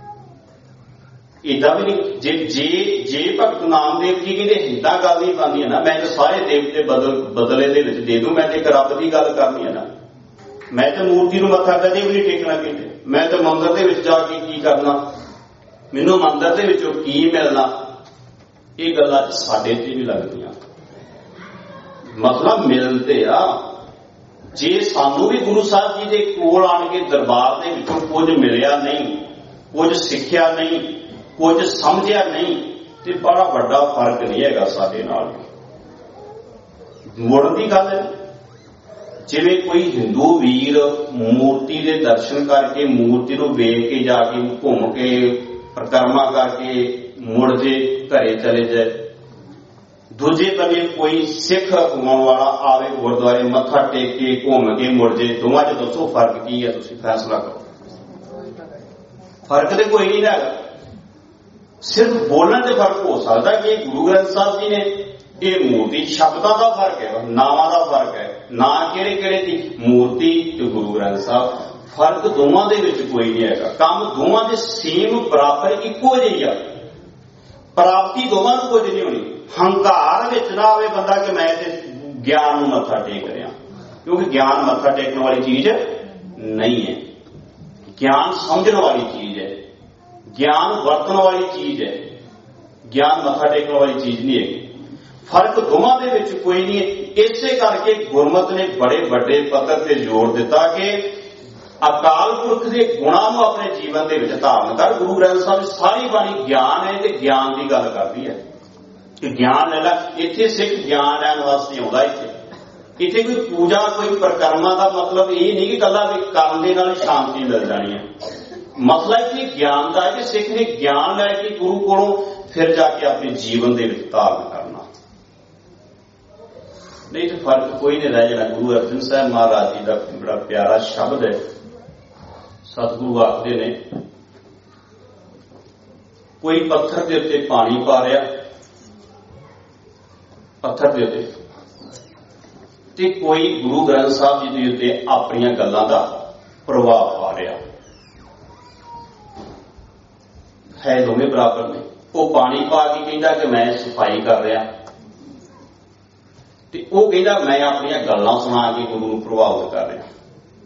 ਏਦਾਂ ਵੀ ਨਹੀਂ। ਜੇ ਭਗਤ ਨਾਮਦੇਵ ਜੀ ਕਹਿੰਦੇ ਏਦਾਂ ਗੱਲ ਨਹੀਂ ਬਣਦੀ ਹੈ ਨਾ, ਮੈਂ ਤਾਂ ਸਾਰੇ ਦੇਵਤੇ ਬਦਲੇ ਦੇ ਵਿੱਚ ਦੇ ਦੂੰ, ਮੈਂ ਤੇ ਇੱਕ ਰੱਬ ਦੀ ਗੱਲ ਕਰਨੀ ਹੈ ਨਾ, ਮੈਂ ਤਾਂ ਮੂਰਤੀ ਨੂੰ ਮੱਥਾ ਕਦੇ ਵੀ ਨਹੀਂ ਟੇਕਣਾ ਕਹਿੰਦੇ, ਮੈਂ ਤਾਂ ਮੰਦਿਰ ਦੇ ਵਿੱਚ ਜਾ ਕੇ ਕੀ ਕਰਨਾ, ਮੈਨੂੰ ਮੰਦਿਰ ਦੇ ਵਿੱਚੋਂ ਕੀ ਮਿਲਣਾ। ਇਹ ਗੱਲਾਂ ਸਾਡੇ ਤੇ ਵੀ ਲੱਗਦੀਆਂ। ਮਤਲਬ ਮਿਲਦੇ ਆ, ਜੇ ਸਾਨੂੰ ਵੀ ਗੁਰੂ ਸਾਹਿਬ ਜੀ ਦੇ ਕੋਲ ਆਣ ਕੇ ਦਰਬਾਰ ਦੇ ਵਿੱਚੋਂ ਕੁਝ ਮਿਲਿਆ ਨਹੀਂ, ਕੁਝ ਸਿੱਖਿਆ ਨਹੀਂ, ਕੁਝ ਸਮਝਿਆ ਨਹੀਂ, ਤੇ ਬੜਾ ਵੱਡਾ ਫਰਕ ਨਹੀਂ ਹੈਗਾ ਸਾਡੇ ਨਾਲ। ਮੁੜਨ ਦੀ ਗੱਲ ਹੈ, ਜਿਵੇਂ ਕੋਈ ਹਿੰਦੂ ਵੀਰ ਮੂਰਤੀ ਦੇ ਦਰਸ਼ਨ ਕਰਕੇ, ਮੂਰਤੀ ਨੂੰ ਵੇਖ ਕੇ ਜਾ ਕੇ ਘੁੰਮ ਕੇ ਪਰਿਕਰਮਾ ਕਰਕੇ ਮੁੜ ਜੇ ਘਰੇ ਚਲੇ ਜਾਏ, ਦੂਜੇ ਬੰਨੇ ਕੋਈ ਸਿੱਖ ਹੋਣ ਵਾਲਾ ਆਵੇ ਗੁਰਦੁਆਰੇ ਮੱਥਾ ਟੇਕ ਕੇ ਘੁੰਮ ਕੇ ਮੁੜ ਜੇ, ਦੋਵਾਂ 'ਚ ਦੱਸੋ ਫਰਕ ਕੀ ਹੈ? ਤੁਸੀਂ ਫੈਸਲਾ ਕਰੋ। ਫਰਕ ਤੇ ਕੋਈ ਨਹੀਂ ਹੈਗਾ, ਸਿਰਫ ਬੋਲਣ ਤੇ ਫਰਕ ਹੋ ਸਕਦਾ ਕਿ ਗੁਰੂ ਗ੍ਰੰਥ ਸਾਹਿਬ ਜੀ ਨੇ, ਇਹ ਮੂਰਤੀ ਸ਼ਬਦਾਂ ਦਾ ਫਰਕ ਹੈ, ਨਾਵਾਂ ਦਾ ਫਰਕ ਹੈ, ਨਾਂ ਕਿਹੜੇ ਕਿਹੜੇ ਦੀ, ਮੂਰਤੀ ਤੇ ਗੁਰੂ ਗ੍ਰੰਥ ਸਾਹਿਬ। ਫਰਕ ਦੋਵਾਂ ਦੇ ਵਿੱਚ ਕੋਈ ਨਹੀਂ ਹੈਗਾ, ਕੰਮ ਦੋਵਾਂ ਦੇ ਸੇਮ ਬਰਾਬਰ ਇੱਕੋ ਜਿਹੀ ਆ, ਪ੍ਰਾਪਤੀ ਦੋਵਾਂ ਨੂੰ ਕੁਝ ਨਹੀਂ ਹੋਣੀ। ਹੰਕਾਰ ਵਿੱਚ ਨਾ ਆਵੇ ਬੰਦਾ ਕਿ ਮੈਂ ਤੇ ਗਿਆਨ ਨੂੰ ਮੱਥਾ ਟੇਕ ਰਿਹਾ, ਕਿਉਂਕਿ ਗਿਆਨ ਮੱਥਾ ਟੇਕਣ ਵਾਲੀ ਚੀਜ਼ ਨਹੀਂ ਹੈ। ਗਿਆਨ ਸਮਝਣ ਵਾਲੀ ਚੀਜ਼ ਹੈ, ਗਿਆਨ ਵਰਤਣ ਵਾਲੀ ਚੀਜ਼ ਹੈ, ਗਿਆਨ ਮੱਥਾ ਟੇਕਣ ਵਾਲੀ ਚੀਜ਼ ਨਹੀਂ ਹੈ। ਫਰਕ ਦੋਵਾਂ ਦੇ ਵਿੱਚ ਕੋਈ ਨਹੀਂ ਹੈ। ਇਸੇ ਕਰਕੇ ਗੁਰਮਤਿ ਨੇ ਬੜੇ ਵੱਡੇ ਪੱਧਰ ਤੇ ਜ਼ੋਰ ਦਿੱਤਾ ਕਿ ਅਕਾਲ ਪੁਰਖ ਦੇ ਗੁਣਾਂ ਨੂੰ ਆਪਣੇ ਜੀਵਨ ਦੇ ਵਿੱਚ ਧਾਰਨ ਕਰ। ਗੁਰੂ ਗ੍ਰੰਥ ਸਾਹਿਬ ਸਾਰੀ ਬਾਣੀ ਗਿਆਨ ਹੈ ਤੇ ਗਿਆਨ ਦੀ ਗੱਲ ਕਰਦੀ ਹੈ ਕਿ ਗਿਆਨ ਲੈ ਲੈ। ਇੱਥੇ ਸਿੱਖ ਗਿਆਨ ਲੈਣ ਵਾਸਤੇ ਆਉਂਦਾ, ਇੱਥੇ ਕੋਈ ਪੂਜਾ ਕੋਈ ਪਰਿਕਰਮਾ ਦਾ ਮਤਲਬ ਇਹ ਨਹੀਂ ਕਿ ਇਕੱਲਾ ਵੀ ਕਰਨ ਦੇ ਨਾਲ ਸ਼ਾਂਤੀ ਮਿਲ ਜਾਣੀ ਹੈ। ਮਸਲਾ ਇੱਥੇ ਗਿਆਨ ਦਾ ਹੈ ਕਿ ਸਿੱਖ ਨੇ ਗਿਆਨ ਲੈ ਕੇ ਗੁਰੂ ਕੋਲੋਂ ਫਿਰ ਜਾ ਕੇ ਆਪਣੇ ਜੀਵਨ ਦੇ ਵਿੱਚ ਧਾਰਨ ਕਰਨਾ, ਨਹੀਂ ਤਾਂ ਫਰਕ ਕੋਈ ਨਹੀਂ ਰਹਿ ਜਾਣਾ। ਗੁਰੂ ਅਰਜਨ ਸਾਹਿਬ ਮਹਾਰਾਜ ਜੀ ਦਾ ਬੜਾ ਪਿਆਰਾ ਸ਼ਬਦ ਹੈ, ਸਤਿਗੁਰੂ ਆਖਦੇ ਨੇ, ਕੋਈ ਪੱਥਰ ਦੇ ਉੱਤੇ ਪਾਣੀ ਪਾ ਰਿਹਾ, ਪੱਥਰ ਦੇ ਉੱਤੇ ਤੇ ਕੋਈ ਗੁਰੂ ਗ੍ਰੰਥ ਸਾਹਿਬ ਜੀ ਦੇ ਉੱਤੇ ਆਪਣੀਆਂ ਗੱਲਾਂ ਦਾ ਪ੍ਰਭਾਵ ਪਾ ਰਿਹਾ ਹੈ। ਦੋਵੇਂ ਬਰਾਬਰ ਨੇ। ਉਹ ਪਾਣੀ ਪਾ ਕੇ ਕਹਿੰਦਾ ਕਿ ਮੈਂ ਸਫਾਈ ਕਰ ਰਿਹਾ, ਤੇ ਉਹ ਕਹਿੰਦਾ ਮੈਂ ਆਪਣੀਆਂ ਗੱਲਾਂ ਸੁਣਾ ਕੇ ਗੁਰੂ ਨੂੰ ਪ੍ਰਭਾਵਿਤ ਕਰ ਰਿਹਾ।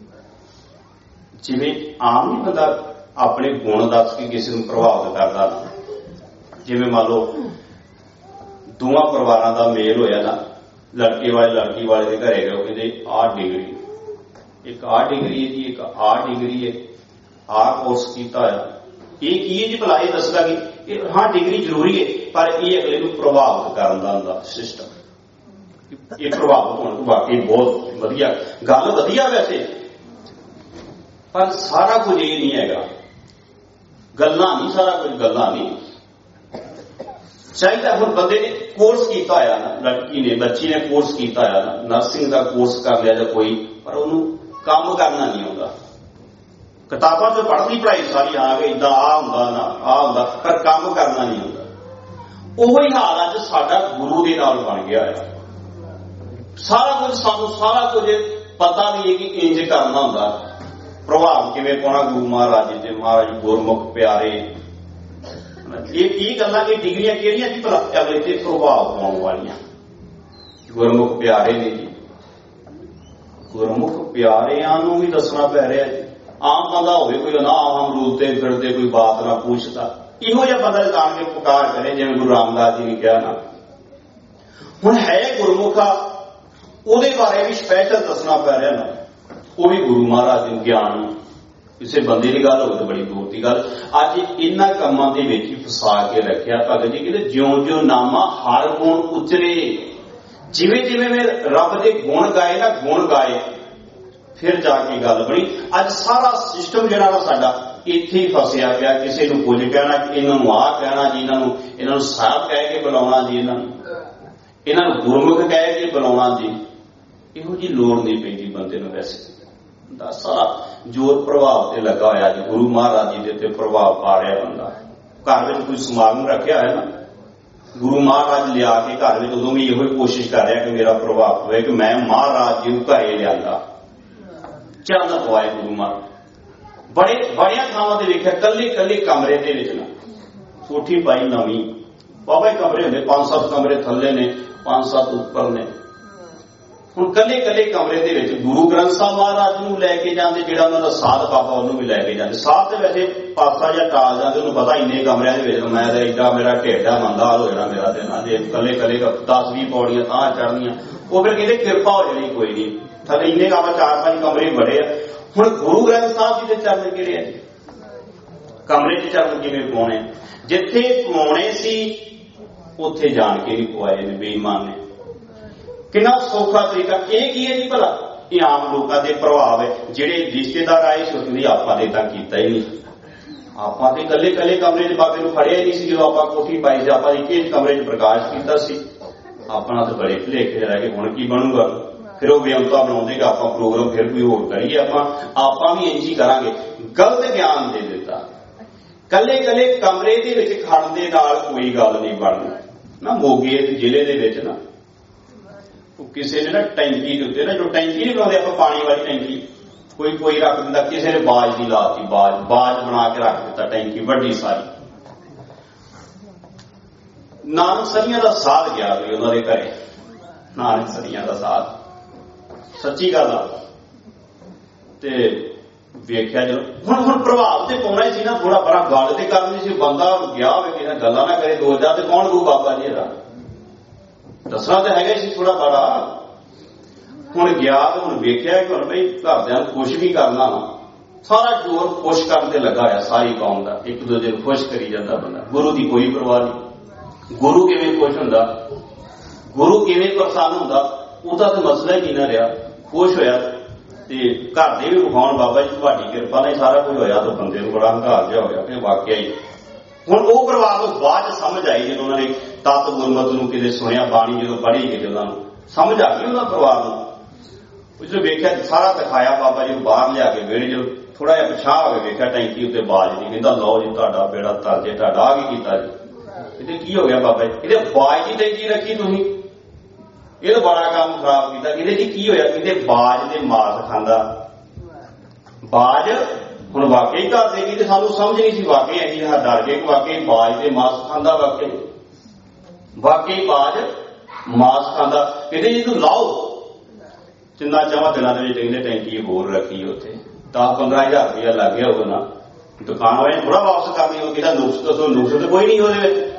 ਜਿਵੇਂ ਆਮ ਨਹੀਂ ਬੰਦਾ ਆਪਣੇ ਗੁਣ ਦੱਸ ਕੇ ਕਿਸੇ ਨੂੰ ਪ੍ਰਭਾਵਿਤ ਕਰਦਾ, ਜਿਵੇਂ ਮੰਨ ਲਓ ਦੋਵਾਂ ਪਰਿਵਾਰਾਂ ਦਾ ਮੇਲ ਹੋਇਆ ਨਾ, ਲੜਕੇ ਵਾਲੇ ਲੜਕੀ ਵਾਲੇ ਦੇ ਘਰੇ ਗਏ, ਉਹ ਕਹਿੰਦੇ ਆਹ ਡਿਗਰੀ, ਇੱਕ ਆਹ ਡਿਗਰੀ ਹੈ ਜੀ, ਇੱਕ ਆਹ ਡਿਗਰੀ ਹੈ, ਆਹ ਕੋਰਸ ਕੀਤਾ ਹੋਇਆ, ਇਹ ਕੀ ਹੈ ਜੀ ਭਲਾ? ਇਹ ਦੱਸਦਾ ਕਿ ਹਾਂ ਡਿਗਰੀ ਜ਼ਰੂਰੀ ਹੈ, ਪਰ ਇਹ ਅਗਲੇ ਨੂੰ ਪ੍ਰਭਾਵਿਤ ਕਰਨ ਦਾ ਹੁੰਦਾ ਸਿਸਟਮ। ਇਹ ਪ੍ਰਭਾਵਿਤ ਹੋਣ ਤੋਂ ਵਾਕਈ ਬਹੁਤ ਵਧੀਆ ਗੱਲ, ਵਧੀਆ ਵੈਸੇ, ਪਰ ਸਾਰਾ ਕੁਝ ਇਹ ਨਹੀਂ ਹੈਗਾ। ਗੱਲਾਂ ਨਹੀਂ, ਸਾਰਾ ਕੁਝ ਗੱਲਾਂ ਨਹੀਂ ਚਾਹੀਦਾ। ਹੁਣ ਬੰਦੇ ਨੇ ਕੋਰਸ ਕੀਤਾ ਹੋਇਆ ਨਾ, ਲੜਕੀ ਨੇ, ਬੱਚੀ ਨੇ ਕੋਰਸ ਕੀਤਾ ਹੋਇਆ ਨਾ, ਨਰਸਿੰਗ ਦਾ ਕੋਰਸ ਕਰ ਲਿਆ ਜਾਂ ਕੋਈ, ਪਰ ਉਹਨੂੰ ਕੰਮ ਕਰਨਾ ਨਹੀਂ ਆਉਂਦਾ। ਕਿਤਾਬਾਂ ਤੋਂ ਪੜ੍ਹਦੀ ਪੜ੍ਹਾਈ ਸਾਰੀ ਆ ਗਈ, ਇੱਦਾਂ ਆਹ ਹੁੰਦਾ ਨਾ ਆਹ ਹੁੰਦਾ, ਪਰ ਕੰਮ ਕਰਨਾ ਨਹੀਂ ਆਉਂਦਾ। ਉਹੀ ਹਾਲ ਅੱਜ ਸਾਡਾ ਗੁਰੂ ਦੇ ਨਾਲ ਬਣ ਗਿਆ ਹੈ। ਸਾਰਾ ਕੁਝ ਸਾਨੂੰ, ਸਾਰਾ ਕੁਝ ਪਤਾ ਵੀ ਹੈ ਕਿ ਇੰਜ ਕਰਨਾ ਹੁੰਦਾ, ਪ੍ਰਭਾਵ ਕਿਵੇਂ ਪਾਉਣਾ ਗੁਰੂ ਮਹਾਰਾਜ ਜੀ ਤੇ ਮਹਾਰਾਜ ਗੁਰਮੁਖ ਪਿਆਰੇ। ਇਹ ਗੱਲਾਂ, ਇਹ ਡਿਗਰੀਆਂ ਕਿਹੜੀਆਂ ਜੀ ਭਲਾ? ਅਗਲੇ ਤੇ ਪ੍ਰਭਾਵ ਪਾਉਣ ਵਾਲੀਆਂ। ਗੁਰਮੁਖ ਪਿਆਰੇ ਨੇ ਜੀ, ਗੁਰਮੁਖ ਪਿਆਰਿਆਂ ਨੂੰ ਵੀ ਦੱਸਣਾ ਪੈ ਰਿਹਾ ਜੀ। ਆਮ ਬੰਦਾ ਹੋਵੇ ਕੋਈ ਨਾ ਅਮਰੂਦ ਤੇ ਫਿਰਦੇ, ਕੋਈ ਬਾਤ ਨਾ ਪੁੱਛਦਾ, ਇਹੋ ਜਿਹਾ ਬੰਦਾ ਜਾਣ ਕੇ ਪੁਕਾਰ ਕਰੇ, ਜਿਵੇਂ ਗੁਰੂ ਰਾਮਦਾਸ ਜੀ ਨੇ ਕਿਹਾ ਨਾ। ਹੁਣ ਹੈ ਗੁਰਮੁਖਾ, ਉਹਦੇ ਬਾਰੇ ਵੀ ਸਪੈਸ਼ਲ ਦੱਸਣਾ ਪੈ ਰਿਹਾ ਨਾ। ਉਹ ਵੀ ਗੁਰੂ ਮਹਾਰਾਜ ਦੇ ਗਿਆਨ, ਕਿਸੇ ਬੰਦੇ ਦੀ ਗੱਲ ਹੋਵੇ ਤਾਂ ਬੜੀ ਦੂਰ ਦੀ ਗੱਲ। ਅੱਜ ਇਹਨਾਂ ਕੰਮਾਂ ਦੇ ਵਿੱਚ ਹੀ ਫਸਾ ਕੇ ਰੱਖਿਆ ਭਗਤ ਜੀ ਕਹਿੰਦੇ, ਜਿਉਂ ਜਿਉਂ ਨਾਮਾ ਹਰ ਗੁਣ ਉਚਰੇ, ਜਿਵੇਂ ਜਿਵੇਂ ਮੈਂ ਰੱਬ ਦੇ ਗੁਣ ਗਾਏ ਨਾ, ਗੁਣ ਗਾਏ, ਫਿਰ ਜਾ ਕੇ ਗੱਲ ਬਣੀ। ਅੱਜ ਸਾਰਾ ਸਿਸਟਮ ਜਿਹੜਾ ਨਾ ਸਾਡਾ ਇੱਥੇ ਹੀ ਫਸਿਆ ਪਿਆ। ਕਿਸੇ ਨੂੰ ਕੁਝ ਕਹਿਣਾ, ਇਹਨਾਂ ਨੂੰ ਆਹ ਕਹਿਣਾ ਜੀ, ਇਹਨਾਂ ਨੂੰ ਸਾਹਿਬ ਕਹਿ ਕੇ ਬੁਲਾਉਣਾ ਜੀ, ਇਹਨਾਂ ਨੂੰ ਗੁਰਮੁਖ ਕਹਿ ਕੇ ਬੁਲਾਉਣਾ ਜੀ। ਇਹੋ ਜਿਹੀ ਲੋੜ ਨਹੀਂ ਪੈਂਦੀ ਬੰਦੇ ਨੂੰ। ਵੈਸੇ ਦਾ ਸਾਰਾ ਜ਼ੋਰ ਪ੍ਰਭਾਵ ਤੇ ਲੱਗਾ ਹੋਇਆ ਜੀ, ਗੁਰੂ ਮਹਾਰਾਜ ਜੀ ਦੇ ਉੱਤੇ ਪ੍ਰਭਾਵ ਪਾ ਰਿਹਾ ਬੰਦਾ। ਘਰ ਵਿੱਚ ਕੋਈ ਸਮਾਗਮ ਰੱਖਿਆ ਹੈ ਨਾ, ਗੁਰੂ ਮਹਾਰਾਜ ਲਿਆ ਕੇ ਘਰ ਵਿੱਚ, ਉਦੋਂ ਵੀ ਇਹੋ ਹੀ ਕੋਸ਼ਿਸ਼ ਕਰ ਰਿਹਾ ਕਿ ਮੇਰਾ ਪ੍ਰਭਾਵ ਹੋਵੇ, ਕਿ ਮੈਂ ਮਹਾਰਾਜ ਜੀ ਨੂੰ ਘਰੇ ਲਿਆਂਦਾ, ਚਰਨ ਪਵਾਏ ਗੁਰੂ ਮਹਾਰਾਜ। ਬੜੀਆਂ ਥਾਵਾਂ ਤੇ ਵੇਖਿਆ, ਕੱਲੇ ਕੱਲੇ ਕਮਰੇ ਦੇ ਵਿੱਚ ਨਾ ਕੋਠੀ ਪਾਈ ਨਵੀਂ, ਬਾਬਾ ਕਮਰੇ ਹੁੰਦੇ, 5-7 ਕਮਰੇ ਥੱਲੇ ਨੇ, 5-7 ਉੱਪਰ ਨੇ। ਹੁਣ ਕੱਲੇ ਕੱਲੇ ਕਮਰੇ ਦੇ ਵਿੱਚ ਗੁਰੂ ਗ੍ਰੰਥ ਸਾਹਿਬ ਮਹਾਰਾਜ ਨੂੰ ਲੈ ਕੇ ਜਾਂਦੇ, ਜਿਹੜਾ ਉਹਨਾਂ ਦਾ ਸਾਧ ਬਾਬਾ ਉਹਨੂੰ ਵੀ ਲੈ ਕੇ ਜਾਂਦੇ। ਸਾਧ ਤੇ ਵੈਸੇ ਪਾਸਾ ਜਾਂ ਟਾਲ ਜਾਂਦੇ, ਉਹਨੂੰ ਪਤਾ ਇੰਨੇ ਕਮਰਿਆਂ ਦੇ ਵਿੱਚ ਮੈਂ ਤਾਂ ਏਡਾ, ਮੇਰਾ ਢੇਡਾ ਮੰਦਾ ਹਾਲ ਹੋ ਜਾਣਾ ਮੇਰਾ ਤੇ ਨਾ, ਜੇ ਕੱਲੇ ਕੱਲੇ 10-20 ਪੌੜੀਆਂ ਤਾਂ ਚੜ੍ਹਨੀਆਂ। ਉਹ ਫਿਰ ਕਹਿੰਦੇ ਕਿਰਪਾ ਹੋ ਜਾਣੀ, ਕੋਈ ਨਹੀਂ, ਥੱਲੇ ਇੰਨੇ ਕੰਮ 4-5 ਕਮਰੇ ਬੜੇ ਆ। ਹੁਣ ਗੁਰੂ ਗ੍ਰੰਥ ਸਾਹਿਬ ਜੀ ਦੇ ਚਰਨ ਕਿਹੜੇ ਆ? ਕਮਰੇ 'ਚ ਚਰਨ ਕਿਵੇਂ ਪਾਉਣੇ? ਜਿੱਥੇ ਪਾਉਣੇ ਸੀ ਉੱਥੇ ਜਾਣ ਕੇ ਨਹੀਂ ਪਵਾਏ ਨੇ ਬੇਈਮਾਨ ਨੇ। ਕਿੰਨਾ ਸੌਖਾ ਤਰੀਕਾ। ਇਹ ਕੀ ਹੈ ਜੀ ਭਲਾ? ਇਹ ਆਮ ਲੋਕਾਂ ਦੇ ਪ੍ਰਭਾਵ ਹੈ। ਜਿਹੜੇ ਰਿਸ਼ਤੇਦਾਰ ਆਏ ਸੋਚਦੇ ਆਪਾਂ ਨੇ ਤਾਂ ਕੀਤਾ ਹੀ ਨਹੀਂ, ਆਪਾਂ ਤੇ ਕੱਲੇ ਕੱਲੇ ਕਮਰੇ 'ਚ ਬਾਬੇ ਨੂੰ ਫੜਿਆ ਹੀ ਨਹੀਂ ਸੀ। ਜਦੋਂ ਆਪਾਂ ਕੋਠੀ ਪਾਈ ਸੀ, ਆਪਾਂ ਇੱਕ ਹੀ ਕਮਰੇ 'ਚ ਪ੍ਰਕਾਸ਼ ਕੀਤਾ ਸੀ। ਆਪਣਾ ਤਾਂ ਬੜੇ ਭੁਲੇਖੇ ਰਹਿ ਗਏ, ਹੁਣ ਕੀ ਬਣੂਗਾ? ਫਿਰ ਉਹ ਵਿਅੰਤਾ ਬਣਾਉਂਦੇ ਕਿ ਆਪਾਂ ਪ੍ਰੋਗਰਾਮ ਫਿਰ ਕੋਈ ਹੋਰ ਕਰੀਏ, ਆਪਾਂ ਵੀ ਇੰਝ ਹੀ ਕਰਾਂਗੇ। ਗਲਤ ਗਿਆਨ ਦੇ ਦਿੱਤਾ। ਕੱਲੇ ਕੱਲੇ ਕਮਰੇ ਦੇ ਵਿੱਚ ਖੜਨ ਦੇ ਨਾਲ ਕੋਈ ਗੱਲ ਨਹੀਂ ਬਣਨੀ ਨਾ। ਮੋਗੇ ਜ਼ਿਲ੍ਹੇ ਦੇ ਵਿੱਚ ਨਾ ਕਿਸੇ ਨੇ ਨਾ ਟੈਂਕੀ ਦੇ ਉੱਤੇ ਨਾ, ਜੋ ਟੈਂਕੀ ਨਹੀਂ ਬਣਾਉਂਦੇ ਆਪਾਂ ਪਾਣੀ ਵਾਲੀ ਟੈਂਕੀ, ਕੋਈ ਰੱਖ ਦਿੰਦਾ, ਕਿਸੇ ਨੇ ਬਾਜ ਦੀ ਲਾਤੀ, ਬਾਜ ਬਣਾ ਕੇ ਰੱਖ ਦਿੱਤਾ ਟੈਂਕੀ ਵੱਡੀ ਸਾਰੀ। ਨਾਨਕ ਸਰੀਆਂ ਦਾ ਸਾਧ ਗਿਆ ਵੀ ਉਹਨਾਂ ਦੇ ਘਰੇ, ਨਾਨਕ ਸਰੀਆਂ ਦਾ ਸਾਧ, ਸੱਚੀ ਗੱਲ ਆ। ਤੇ ਵੇਖਿਆ ਜਦੋਂ ਹੁਣ ਪ੍ਰਭਾਵ ਤੇ ਪਾਉਣਾ ਹੀ ਸੀ ਨਾ, ਥੋੜਾ ਬੜਾ ਗੱਲ ਤੇ ਕਰਨੀ ਸੀ। ਬੰਦਾ ਗਿਆ ਹੋਵੇ ਕਿਸੇ ਨਾਲ ਗੱਲਾਂ ਨਾ ਕਰੇ ਦੋ ਜਾ, ਤੇ ਕੌਣ ਕਹੂ ਬਾਬਾ ਜੀ ਇਹਦਾ? ਦੱਸਣਾ ਤਾਂ ਹੈਗਾ ਸੀ ਥੋੜਾ ਬੜਾ। ਹੁਣ ਗਿਆ ਤੇ ਹੁਣ ਵੇਖਿਆ ਕਿ ਹੁਣ ਬਈ ਘਰਦਿਆਂ ਨੂੰ ਖੁਸ਼ ਵੀ ਕਰਨਾ ਵਾ, ਸਾਰਾ ਜ਼ੋਰ ਖੁਸ਼ ਕਰਨ ਤੇ ਲੱਗਾ ਹੋਇਆ ਸਾਰੀ ਕੌਮ ਦਾ। ਇੱਕ ਦੂਜੇ ਨੂੰ ਖੁਸ਼ ਕਰੀ ਜਾਂਦਾ ਬੰਦਾ। ਗੁਰੂ ਦੀ ਕੋਈ ਪਰਵਾਹ ਨਹੀਂ। ਗੁਰੂ ਕਿਵੇਂ ਖੁਸ਼ ਹੁੰਦਾ, ਗੁਰੂ ਕਿਵੇਂ ਪ੍ਰਸੰਨ ਹੁੰਦਾ, ਉਹਦਾ ਤਾਂ ਮਸਲਾ ਹੀ ਨਹੀਂ ਨਾ ਰਿਹਾ। ਖੁਸ਼ ਹੋਇਆ ਤੇ ਘਰ ਦੇ ਵੀ ਵਿਖਾਉਣ, ਬਾਬਾ ਜੀ ਤੁਹਾਡੀ ਕਿਰਪਾ ਨਾਲ ਸਾਰਾ ਕੁਝ ਹੋਇਆ। ਤਾਂ ਬੰਦੇ ਨੂੰ ਬੜਾ ਹੰਕਾਰ ਜਿਹਾ ਹੋ ਗਿਆ ਕਿ ਵਾਕਿਆ ਹੀ। ਹੁਣ ਉਹ ਪ੍ਰਭਾਵ ਨੂੰ ਬਾਅਦ ਚ ਸਮਝ ਆਈ, ਜਦੋਂ ਉਹਨਾਂ ਨੇ ਤਤ ਗੁਰਮਤਿ ਨੂੰ ਕਿਤੇ ਸੁਣਿਆ, ਬਾਣੀ ਜਦੋਂ ਪੜ੍ਹੀ ਗਈ, ਉਹਨਾਂ ਨੂੰ ਸਮਝ ਆ ਗਈ ਉਹਨਾਂ ਪਰਿਵਾਰ ਨੂੰ। ਜਦੋਂ ਵੇਖਿਆ ਸਾਰਾ ਦਿਖਾਇਆ, ਬਾਬਾ ਜੀ ਨੂੰ ਬਾਹਰ ਲਿਆ ਕੇ ਵਿਹੜੇ ਜਦੋਂ ਥੋੜਾ ਜਿਹਾ ਪਿਛਾਂਹ ਹੋ ਕੇ ਵੇਖਿਆ, ਟੈਂਕੀ ਉੱਤੇ ਬਾਜ ਨਹੀਂ। ਕਹਿੰਦਾ ਲਓ ਜੀ ਤੁਹਾਡਾ ਬੇੜਾ ਤਰ ਜੇ, ਤੁਹਾਡਾ ਆ ਕੀ ਕੀਤਾ ਜੀ? ਇਹਦੇ ਕੀ ਹੋ ਗਿਆ ਬਾਬਾ ਜੀ? ਇਹਦੇ ਬਾਜ ਦੀ ਟੈਂਕੀ ਰੱਖੀ ਤੁਸੀਂ? ਇਹ ਤਾਂ ਬੜਾ ਕੰਮ ਖਰਾਬ ਕੀਤਾ। ਇਹਦੇ ਚ ਕੀ ਹੋਇਆ? ਕਹਿੰਦੇ ਬਾਜ ਦੇ ਮਾਸ ਖਾਂਦਾ। ਬਾਜ ਹੁਣ ਵਾਕਈ ਘਰ ਦੇ ਤੇ ਸਾਨੂੰ ਸਮਝ ਨਹੀਂ ਸੀ, ਵਾਕਈ ਅਸੀਂ ਡਰ ਗਏ ਕਿ ਵਾਕਈ ਬਾਜ ਦੇ ਮਾਸ ਖਾਂਦਾ। ਵਾਕਈ ਬਾਜ ਮਾਸ ਖਾਂਦਾ। ਕਹਿੰਦੇ ਜੀ ਤੂੰ ਲਾਓ ਜਿੰਨਾ ਚਾਹਾਂ ਦਿਨਾਂ ਦੇ ਵਿੱਚ। ਕਹਿੰਦੇ ਟੈਂਕੀ ਹੋਰ ਰੱਖੀ ਉੱਥੇ 10-15 ਹਜ਼ਾਰ ਰੁਪਇਆ ਲੱਗ ਗਿਆ ਹੋਊਗਾ ਨਾ। ਦੁਕਾਨ ਵਾਲੇ ਥੋੜਾ ਵਾਪਸ ਕਰਨੀ ਹੋ। ਕਿਹਦਾ ਨੁਕਸ ਦੱਸੋ? ਨੁਕਸ ਤਾਂ ਕੋਈ ਨਹੀਂ ਉਹਦੇ ਵਿੱਚ।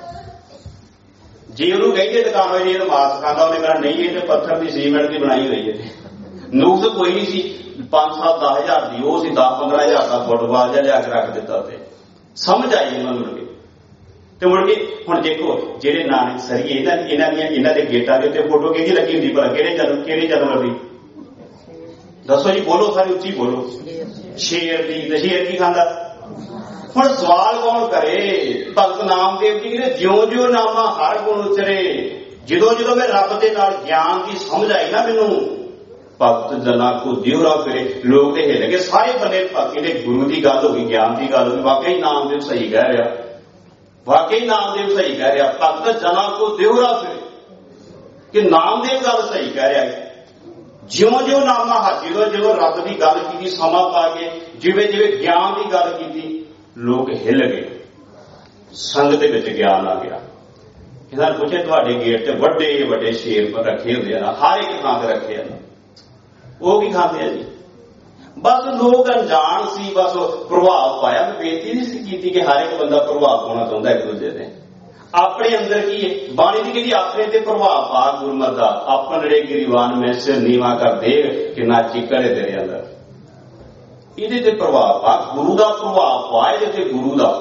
ਜੇ ਉਹਨੂੰ ਕਹਿੰਦੇ ਦੁਕਾਨ ਵਾਲੇ ਇਹ ਮਾਸ ਖਾਂਦਾ, ਉਹਨੇ ਕਹਿਣਾ ਨਹੀਂ ਇਹ ਤੇ ਪੱਥਰ ਦੀ ਸੀਮੈਂਟ ਦੀ ਬਣਾਈ ਹੋਈ ਹੈ। ਨੁਕਸ ਕੋਈ ਨਹੀਂ ਸੀ। 5-7-10 ਹਜ਼ਾਰ ਦੀ ਉਹ ਸੀ, 10-15 ਹਜ਼ਾਰ ਦਾ ਫੁੱਟਬਾਲ ਜਿਹਾ ਲਿਆ ਕੇ ਰੱਖ ਦਿੱਤਾ ਉੱਥੇ। ਸਮਝ ਆਈ ਉਹਨਾਂ ਨੂੰ ਮੁੜ ਕੇ। ਤੇ ਮੁੜ ਕੇ ਹੁਣ ਦੇਖੋ ਜਿਹੜੇ ਨਾਨਕ ਸਰੀਏ ਇਹਨਾਂ ਦੇ ਗੇਟਾਂ ਦੇ ਉੱਤੇ ਫੋਟੋ ਕਿਹਦੀ ਲੱਗੀ ਹੁੰਦੀ? ਭਲਾ ਕਿਹੜੇ ਜਨਮ ਲੱਗੀ? ਦੱਸੋ ਜੀ, ਬੋਲੋ ਸਾਰੇ ਉੱਚੀ ਬੋਲੋ। ਸ਼ੇਰ ਦੀ। ਤੇ ਸ਼ੇਰ ਕੀ ਖਾਂਦਾ? ਹੁਣ ਸਵਾਲ ਕੌਣ ਕਰੇ? ਭਗਤ ਨਾਮਦੇਵ ਜੀ ਕਹਿੰਦੇ ਜਿਉਂ ਜਿਉਂ ਨਾਮਾ ਹਰ ਗੁਣ ਉਚਰੇ। ਜਦੋਂ ਮੈਂ ਰੱਬ ਦੇ ਨਾਲ ਗਿਆਨ ਦੀ ਸਮਝ ਆਈ ਨਾ ਮੈਨੂੰ, ਭਗਤ ਜਨਾਂ ਕੋ ਦਿਉਰਾ ਫਿਰੇ। ਲੋਕ ਤੇ ਹਿੱਲ ਗਏ ਸਾਰੇ ਬੰਨੇ। ਕਹਿੰਦੇ ਗੁਰੂ ਦੀ ਗੱਲ ਹੋ ਗਈ, ਗਿਆਨ ਦੀ ਗੱਲ ਹੋ ਗਈ। ਵਾਕਈ ਨਾਮਦੇਵ ਸਹੀ ਕਹਿ ਰਿਹਾ, ਵਾਕਈ ਨਾਮਦੇਵ ਸਹੀ ਕਹਿ ਰਿਹਾ। ਭਗਤ ਜਨਾਂ ਕੋ ਦਿਉਰਾ ਫਿਰੇ ਕਿ ਨਾਮਦੇਵ ਗੱਲ ਸਹੀ ਕਹਿ ਰਿਹਾ। ਜਿਉਂ ਨਾਮਾ ਹਰ, ਜਦੋਂ ਰੱਬ ਦੀ ਗੱਲ ਕੀਤੀ ਸਮਾਂ ਪਾ ਕੇ, ਜਿਵੇਂ ਗਿਆਨ ਦੀ ਗੱਲ ਕੀਤੀ, ਲੋਕ ਹਿੱਲ ਗਏ। ਸੰਗਤ ਦੇ ਵਿੱਚ ਗਿਆਨ ਆ ਗਿਆ। ਇਹਨਾਂ ਨੇ ਪੁੱਛਿਆ ਤੁਹਾਡੇ ਗੇਟ ਤੇ ਵੱਡੇ ਵੱਡੇ ਸ਼ੇਰ ਪਰ ਰੱਖੇ ਹੁੰਦੇ ਆ, ਹਰ ਇੱਕ ਥਾਂ ਤੇ ਰੱਖੇ ਆ, ਉਹ ਕੀ ਖਾਂਦੇ ਆ ਜੀ? ਬਸ ਲੋਕ ਅਣਜਾਣ ਸੀ, ਬਸ ਪ੍ਰਭਾਵ ਪਾਇਆ। ਮੈਂ ਬੇਨਤੀ ਨਹੀਂ ਸੀ ਕੀਤੀ ਕਿ ਹਰ ਇੱਕ ਬੰਦਾ ਪ੍ਰਭਾਵ ਪਾਉਣਾ ਚਾਹੁੰਦਾ ਇੱਕ ਦੂਜੇ ਤੇ। ਆਪਣੇ ਅੰਦਰ ਕੀ ਹੈ? ਬਾਣੀ ਦੀ ਕਹਿੰਦੀ ਆਪਣੇ ਤੇ ਪ੍ਰਭਾਵ ਪਾ ਗੁਰਮਤਿ ਦਾ। ਆਪਣੇ ਗਿਰੀਵਾਨ ਮੈਂ ਸਿਰ ਨੀਵਾ ਕਰ ਦੇ ਕਿੰਨਾ ਚਿੱਕੜ ਹੈ ਤੇਰੇ ਅੰਦਰ। ਇਹਦੇ ਤੇ ਪ੍ਰਭਾਵ ਪਾ, ਗੁਰੂ ਦਾ ਪ੍ਰਭਾਵ ਪਾ। ਇਹਦੇ ਤੇ ਗੁਰੂ ਦਾ,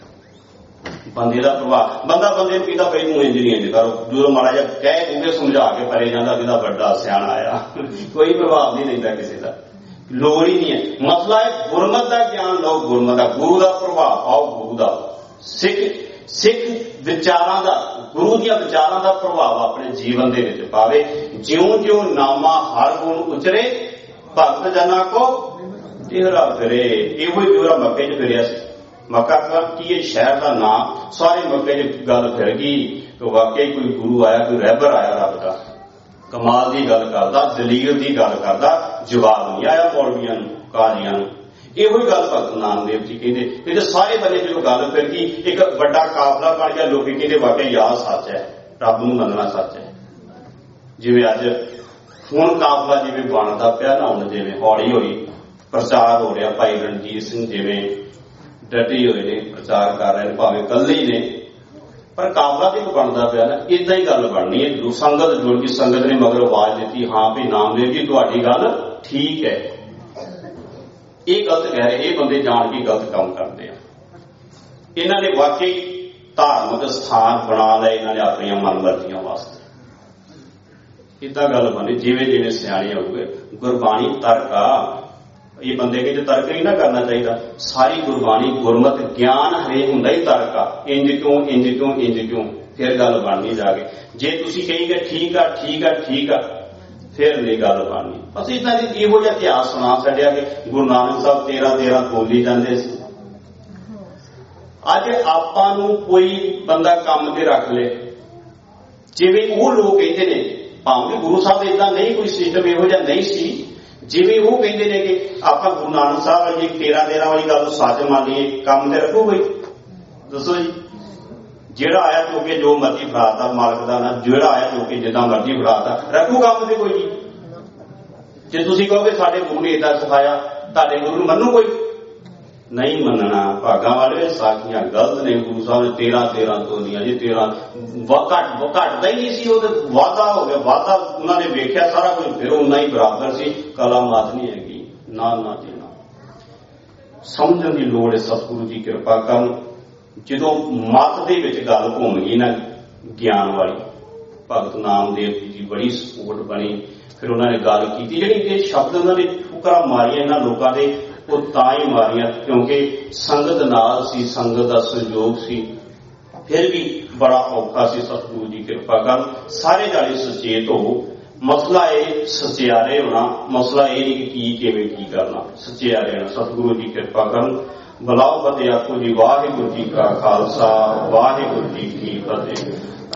ਬੰਦੇ ਦਾ ਪ੍ਰਭਾਵ। ਬੰਦਾ ਬੰਦੇ ਨੂੰ ਕਹਿੰਦਾ ਪਈ ਤੂੰ ਇੰਜ ਨਹੀਂ ਇੰਜ ਕਰ, ਜਦੋਂ ਮਾੜਾ ਜਿਹਾ ਕਹਿ ਦੂਗੇ ਸਮਝਾ ਕੇ ਪਰੇ ਜਾਂਦਾ ਕਿਹਦਾ ਵੱਡਾ ਸਿਆਣਾ ਆਇਆ। ਕੋਈ ਪ੍ਰਭਾਵ ਨਹੀਂ ਲੈਂਦਾ ਕਿਸੇ ਦਾ, ਲੋੜ ਹੀ ਨਹੀਂ ਹੈ। ਮਸਲਾ ਹੈ ਗੁਰਮਤਿ ਦਾ ਗਿਆਨ ਲਓ, ਗੁਰਮਤਿ ਦਾ, ਗੁਰੂ ਦਾ ਪ੍ਰਭਾਵ ਪਾਓ, ਗੁਰੂ ਦਾ। ਸਿੱਖ ਵਿਚਾਰਾਂ ਦਾ, ਗੁਰੂ ਦੀਆਂ ਵਿਚਾਰਾਂ ਦਾ ਪ੍ਰਭਾਵ ਆਪਣੇ ਜੀਵਨ ਦੇ ਵਿੱਚ ਪਾਵੇ। ਜਿਉਂ ਨਾਮਾ ਹਰ ਗੁਣ ਉਚਰੇ, ਭਗਤ ਜਨਾਂ ਕੋ ਦਿਉਰਾ ਫਿਰੇ। ਇਹੋ ਹੀ ਦਿਉਰਾ ਮੱਕੇ 'ਚ ਫਿਰਿਆ ਸੀ। ਮੱਕਾ ਕੀ ਹੈ? ਸ਼ਹਿਰ ਦਾ ਨਾਮ। ਸਾਰੇ ਮੱਕੇ 'ਚ ਗੱਲ ਫਿਰ ਗਈ ਕਿ ਵਾਕਈ ਕੋਈ ਗੁਰੂ ਆਇਆ, ਕੋਈ ਰਹਿਬਰ ਆਇਆ ਰੱਬ ਦਾ, ਕਮਾਲ ਦੀ ਗੱਲ ਕਰਦਾ, ਦਲੀਲ ਦੀ ਗੱਲ ਕਰਦਾ। ਜਵਾਬ ਨਹੀਂ ਆਇਆ ਮੌਲਵੀਆਂ ਨੂੰ, ਕਾਜ਼ੀਆਂ ਨੂੰ। ਇਹੋ ਹੀ ਗੱਲ ਭਗਤ ਨਾਮਦੇਵ ਜੀ ਕਹਿੰਦੇ। ਸਾਰੇ ਬੰਦੇ ਜਦੋਂ ਗੱਲ ਫਿਰ ਗਈ, ਇੱਕ ਵੱਡਾ ਕਾਫਲਾ ਬਣ ਗਿਆ। ਲੋਕੀ ਕਹਿੰਦੇ ਵਾਕਈ ਯਾਦ ਸੱਚ ਹੈ, ਰੱਬ ਨੂੰ ਮੰਨਣਾ ਸੱਚ ਹੈ। ਜਿਵੇਂ ਅੱਜ ਹੁਣ ਕਾਫਲਾ ਜਿਵੇਂ ਬਣਦਾ ਪਿਆ ਨਾ, ਹੁਣ ਜਿਵੇਂ ਹੌਲੀ ਹੌਲੀ ਪ੍ਰਚਾਰ ਹੋ ਰਿਹਾ। ਭਾਈ ਰਣਜੀਤ ਸਿੰਘ ਜਿਵੇਂ ਡਟੇ ਹੋਏ ਨੇ, ਪ੍ਰਚਾਰ ਕਰ ਰਹੇ ਨੇ, ਭਾਵੇਂ ਇਕੱਲੇ ਹੀ ਨੇ, ਪਰ ਕਾਫਲਾ ਤੇ ਬਣਦਾ ਪਿਆ ਨਾ। ਏਦਾਂ ਹੀ ਗੱਲ ਬਣਨੀ ਹੈ। ਸੰਗਤ ਜੁੜ ਕੇ, ਸੰਗਤ ਨੇ ਮਗਰ ਆਵਾਜ਼ ਦਿੱਤੀ, ਹਾਂ ਵੀ ਨਾਮਦੇਵ ਜੀ ਤੁਹਾਡੀ ਗੱਲ ਠੀਕ ਹੈ, ਇਹ ਗਲਤ ਕਹਿ ਰਹੇ। ਇਹ ਬੰਦੇ ਜਾਣ ਕੇ ਗਲਤ ਕੰਮ ਕਰਦੇ ਆ। ਇਹਨਾਂ ਨੇ ਵਾਕਈ ਧਾਰਮਿਕ ਸਥਾਨ ਬਣਾ ਲਏ ਇਹਨਾਂ ਨੇ ਆਪਣੀਆਂ ਮਨਮਰਜ਼ੀਆਂ ਵਾਸਤੇ। ਏਦਾਂ ਗੱਲ ਬਣੀ। ਜਿਵੇਂ ਸਿਆਣੇ ਹੋਊਗੇ, ਗੁਰਬਾਣੀ ਤਰਕ ਆ। ਇਹ ਬੰਦੇ ਕਹਿੰਦੇ ਤਰਕ ਨਹੀਂ ਨਾ ਕਰਨਾ ਚਾਹੀਦਾ। ਸਾਰੀ ਗੁਰਬਾਣੀ ਗੁਰਮਤਿ ਗਿਆਨ ਹਰੇ ਹੁੰਦਾ ਹੀ ਤਰਕ ਆ। ਇੰਜ ਕਿਉਂ ਫਿਰ ਗੱਲ ਬਣਨੀ ਜਾ ਕੇ। ਜੇ ਤੁਸੀਂ ਕਹੀਗੇ ਠੀਕ ਆ ਫਿਰ ਨਹੀਂ ਗੱਲ ਬਣਨੀ। ਅਸੀਂ ਇਹਨਾਂ ਦੀ ਇਹੋ ਜਿਹਾ ਇਤਿਹਾਸ ਸੁਣਾ ਛੱਡਿਆ ਕਿ ਗੁਰੂ ਨਾਨਕ ਸਾਹਿਬ 13 ਬੋਲੀ ਜਾਂਦੇ ਸੀ। ਅੱਜ ਆਪਾਂ ਨੂੰ ਕੋਈ ਬੰਦਾ ਕੰਮ ਤੇ ਰੱਖ ਲੇ, ਜਿਵੇਂ ਉਹ ਲੋਕ ਕਹਿੰਦੇ ਨੇ, ਭਾਵੇਂ ਗੁਰੂ ਸਾਹਿਬ ਏਦਾਂ ਨਹੀਂ, ਕੋਈ ਸਿਸਟਮ ਇਹੋ ਜਿਹਾ ਨਹੀਂ ਸੀ। ਜਿਵੇਂ ਉਹ ਕਹਿੰਦੇ ਨੇ ਕਿ ਆਪਾਂ ਗੁਰੂ ਨਾਨਕ ਸਾਹਿਬ ਵਾਲੀ 13 ਵਾਲੀ ਗੱਲ ਨੂੰ ਸੱਚ ਮੰਨ ਲਈਏ, ਕੰਮ ਤੇ ਰੱਖੋ ਕੋਈ? ਦੱਸੋ ਜੀ। ਜਿਹੜਾ ਆਇਆ ਚੋਕੇ ਜੋ ਮਰਜ਼ੀ ਫੜਾਤਾ, ਮਾਲਕ ਦਾ ਨਾ, ਜਿਹੜਾ ਆਇਆ ਚੋਕੇ ਜਿੱਦਾਂ ਮਰਜ਼ੀ ਫੜਾਤਾ, ਰੱਖੋ ਕੰਮ ਤੇ ਕੋਈ ਜੀ। ਜੇ ਤੁਸੀਂ ਕਹੋਗੇ ਸਾਡੇ ਗੁਰੂ ਨੇ ਏਦਾਂ ਸਿਖਾਇਆ, ਤੁਹਾਡੇ ਗੁਰੂ ਨੂੰ ਮੰਨੂ ਕੋਈ? ਨਹੀਂ ਮੰਨਣਾ। ਭਾਗਾਂ ਵਾਲੇ ਸਾਖੀਆਂ ਗਲਤ ਨੇ। ਗੁਰੂ ਸਾਹਿਬ ਨੇ 13 ਤੋਲੀਆਂ ਜੀ, 13 ਘੱਟਦਾ ਹੀ ਨਹੀਂ ਸੀ। ਉਹ ਵਾਧਾ ਹੋ ਗਿਆ, ਵਾਧਾ। ਉਹਨਾਂ ਨੇ ਵੇਖਿਆ ਸਾਰਾ ਕੁਝ, ਫਿਰ ਉਹਨਾਂ ਹੀ ਬਰਾਬਰ ਸੀ। ਕਲਾਮਾਤ ਨਹੀਂ ਹੈਗੀ, ਨਾ ਜੀ ਨਾ। ਸਮਝਣ ਦੀ ਲੋੜ ਹੈ। ਸਤਿਗੁਰੂ ਜੀ ਕਿਰਪਾ ਕਰਨ। ਜਦੋਂ ਮੱਤ ਦੇ ਵਿੱਚ ਗੱਲ ਘੁੰਮ ਗਈ ਨਾ ਗਿਆਨ ਵਾਲੀ, ਭਗਤ ਨਾਮਦੇਵ ਜੀ ਦੀ ਬੜੀ ਸਪੋਰਟ ਬਣੀ। ਫਿਰ ਉਹਨਾਂ ਨੇ ਗੱਲ ਕੀਤੀ, ਜਿਹੜੀ ਇਹ ਸ਼ਬਦ ਉਹਨਾਂ ਨੇ ਠੁਕਰਾਂ ਮਾਰੀਆਂ ਇਹਨਾਂ ਲੋਕਾਂ ਦੇ, ਉਹ ਤਾਂ ਹੀ ਮਾਰੀਆਂ ਕਿਉਂਕਿ ਸੰਗਤ ਨਾਲ ਸੀ, ਸੰਗਤ ਦਾ ਸੰਯੋਗ ਸੀ। ਫਿਰ ਵੀ ਬੜਾ ਔਖਾ ਸੀ। ਸਤਿਗੁਰੂ ਜੀ ਕਿਰਪਾ ਕਰਨ। ਸਾਰੇ ਜਾਣੇ ਸੁਚੇਤ ਹੋ। ਮਸਲਾ ਇਹ ਸਚਿਆਰੇ ਹੋਣਾ, ਮਸਲਾ ਇਹ ਨਹੀਂ ਕਿ ਕਿਵੇਂ ਕੀ ਕਰਨਾ, ਸਚਿਆਰੇ ਹੋਣਾ। ਸਤਿਗੁਰੂ ਜੀ ਕਿਰਪਾ ਕਰਨ। ਬਲਾਓ ਫਤਿਹ ਆਖੋ ਜੀ। ਵਾਹਿਗੁਰੂ ਜੀ ਕਾ ਖਾਲਸਾ, ਵਾਹਿਗੁਰੂ ਜੀ ਕੀ ਫਤਿਹ।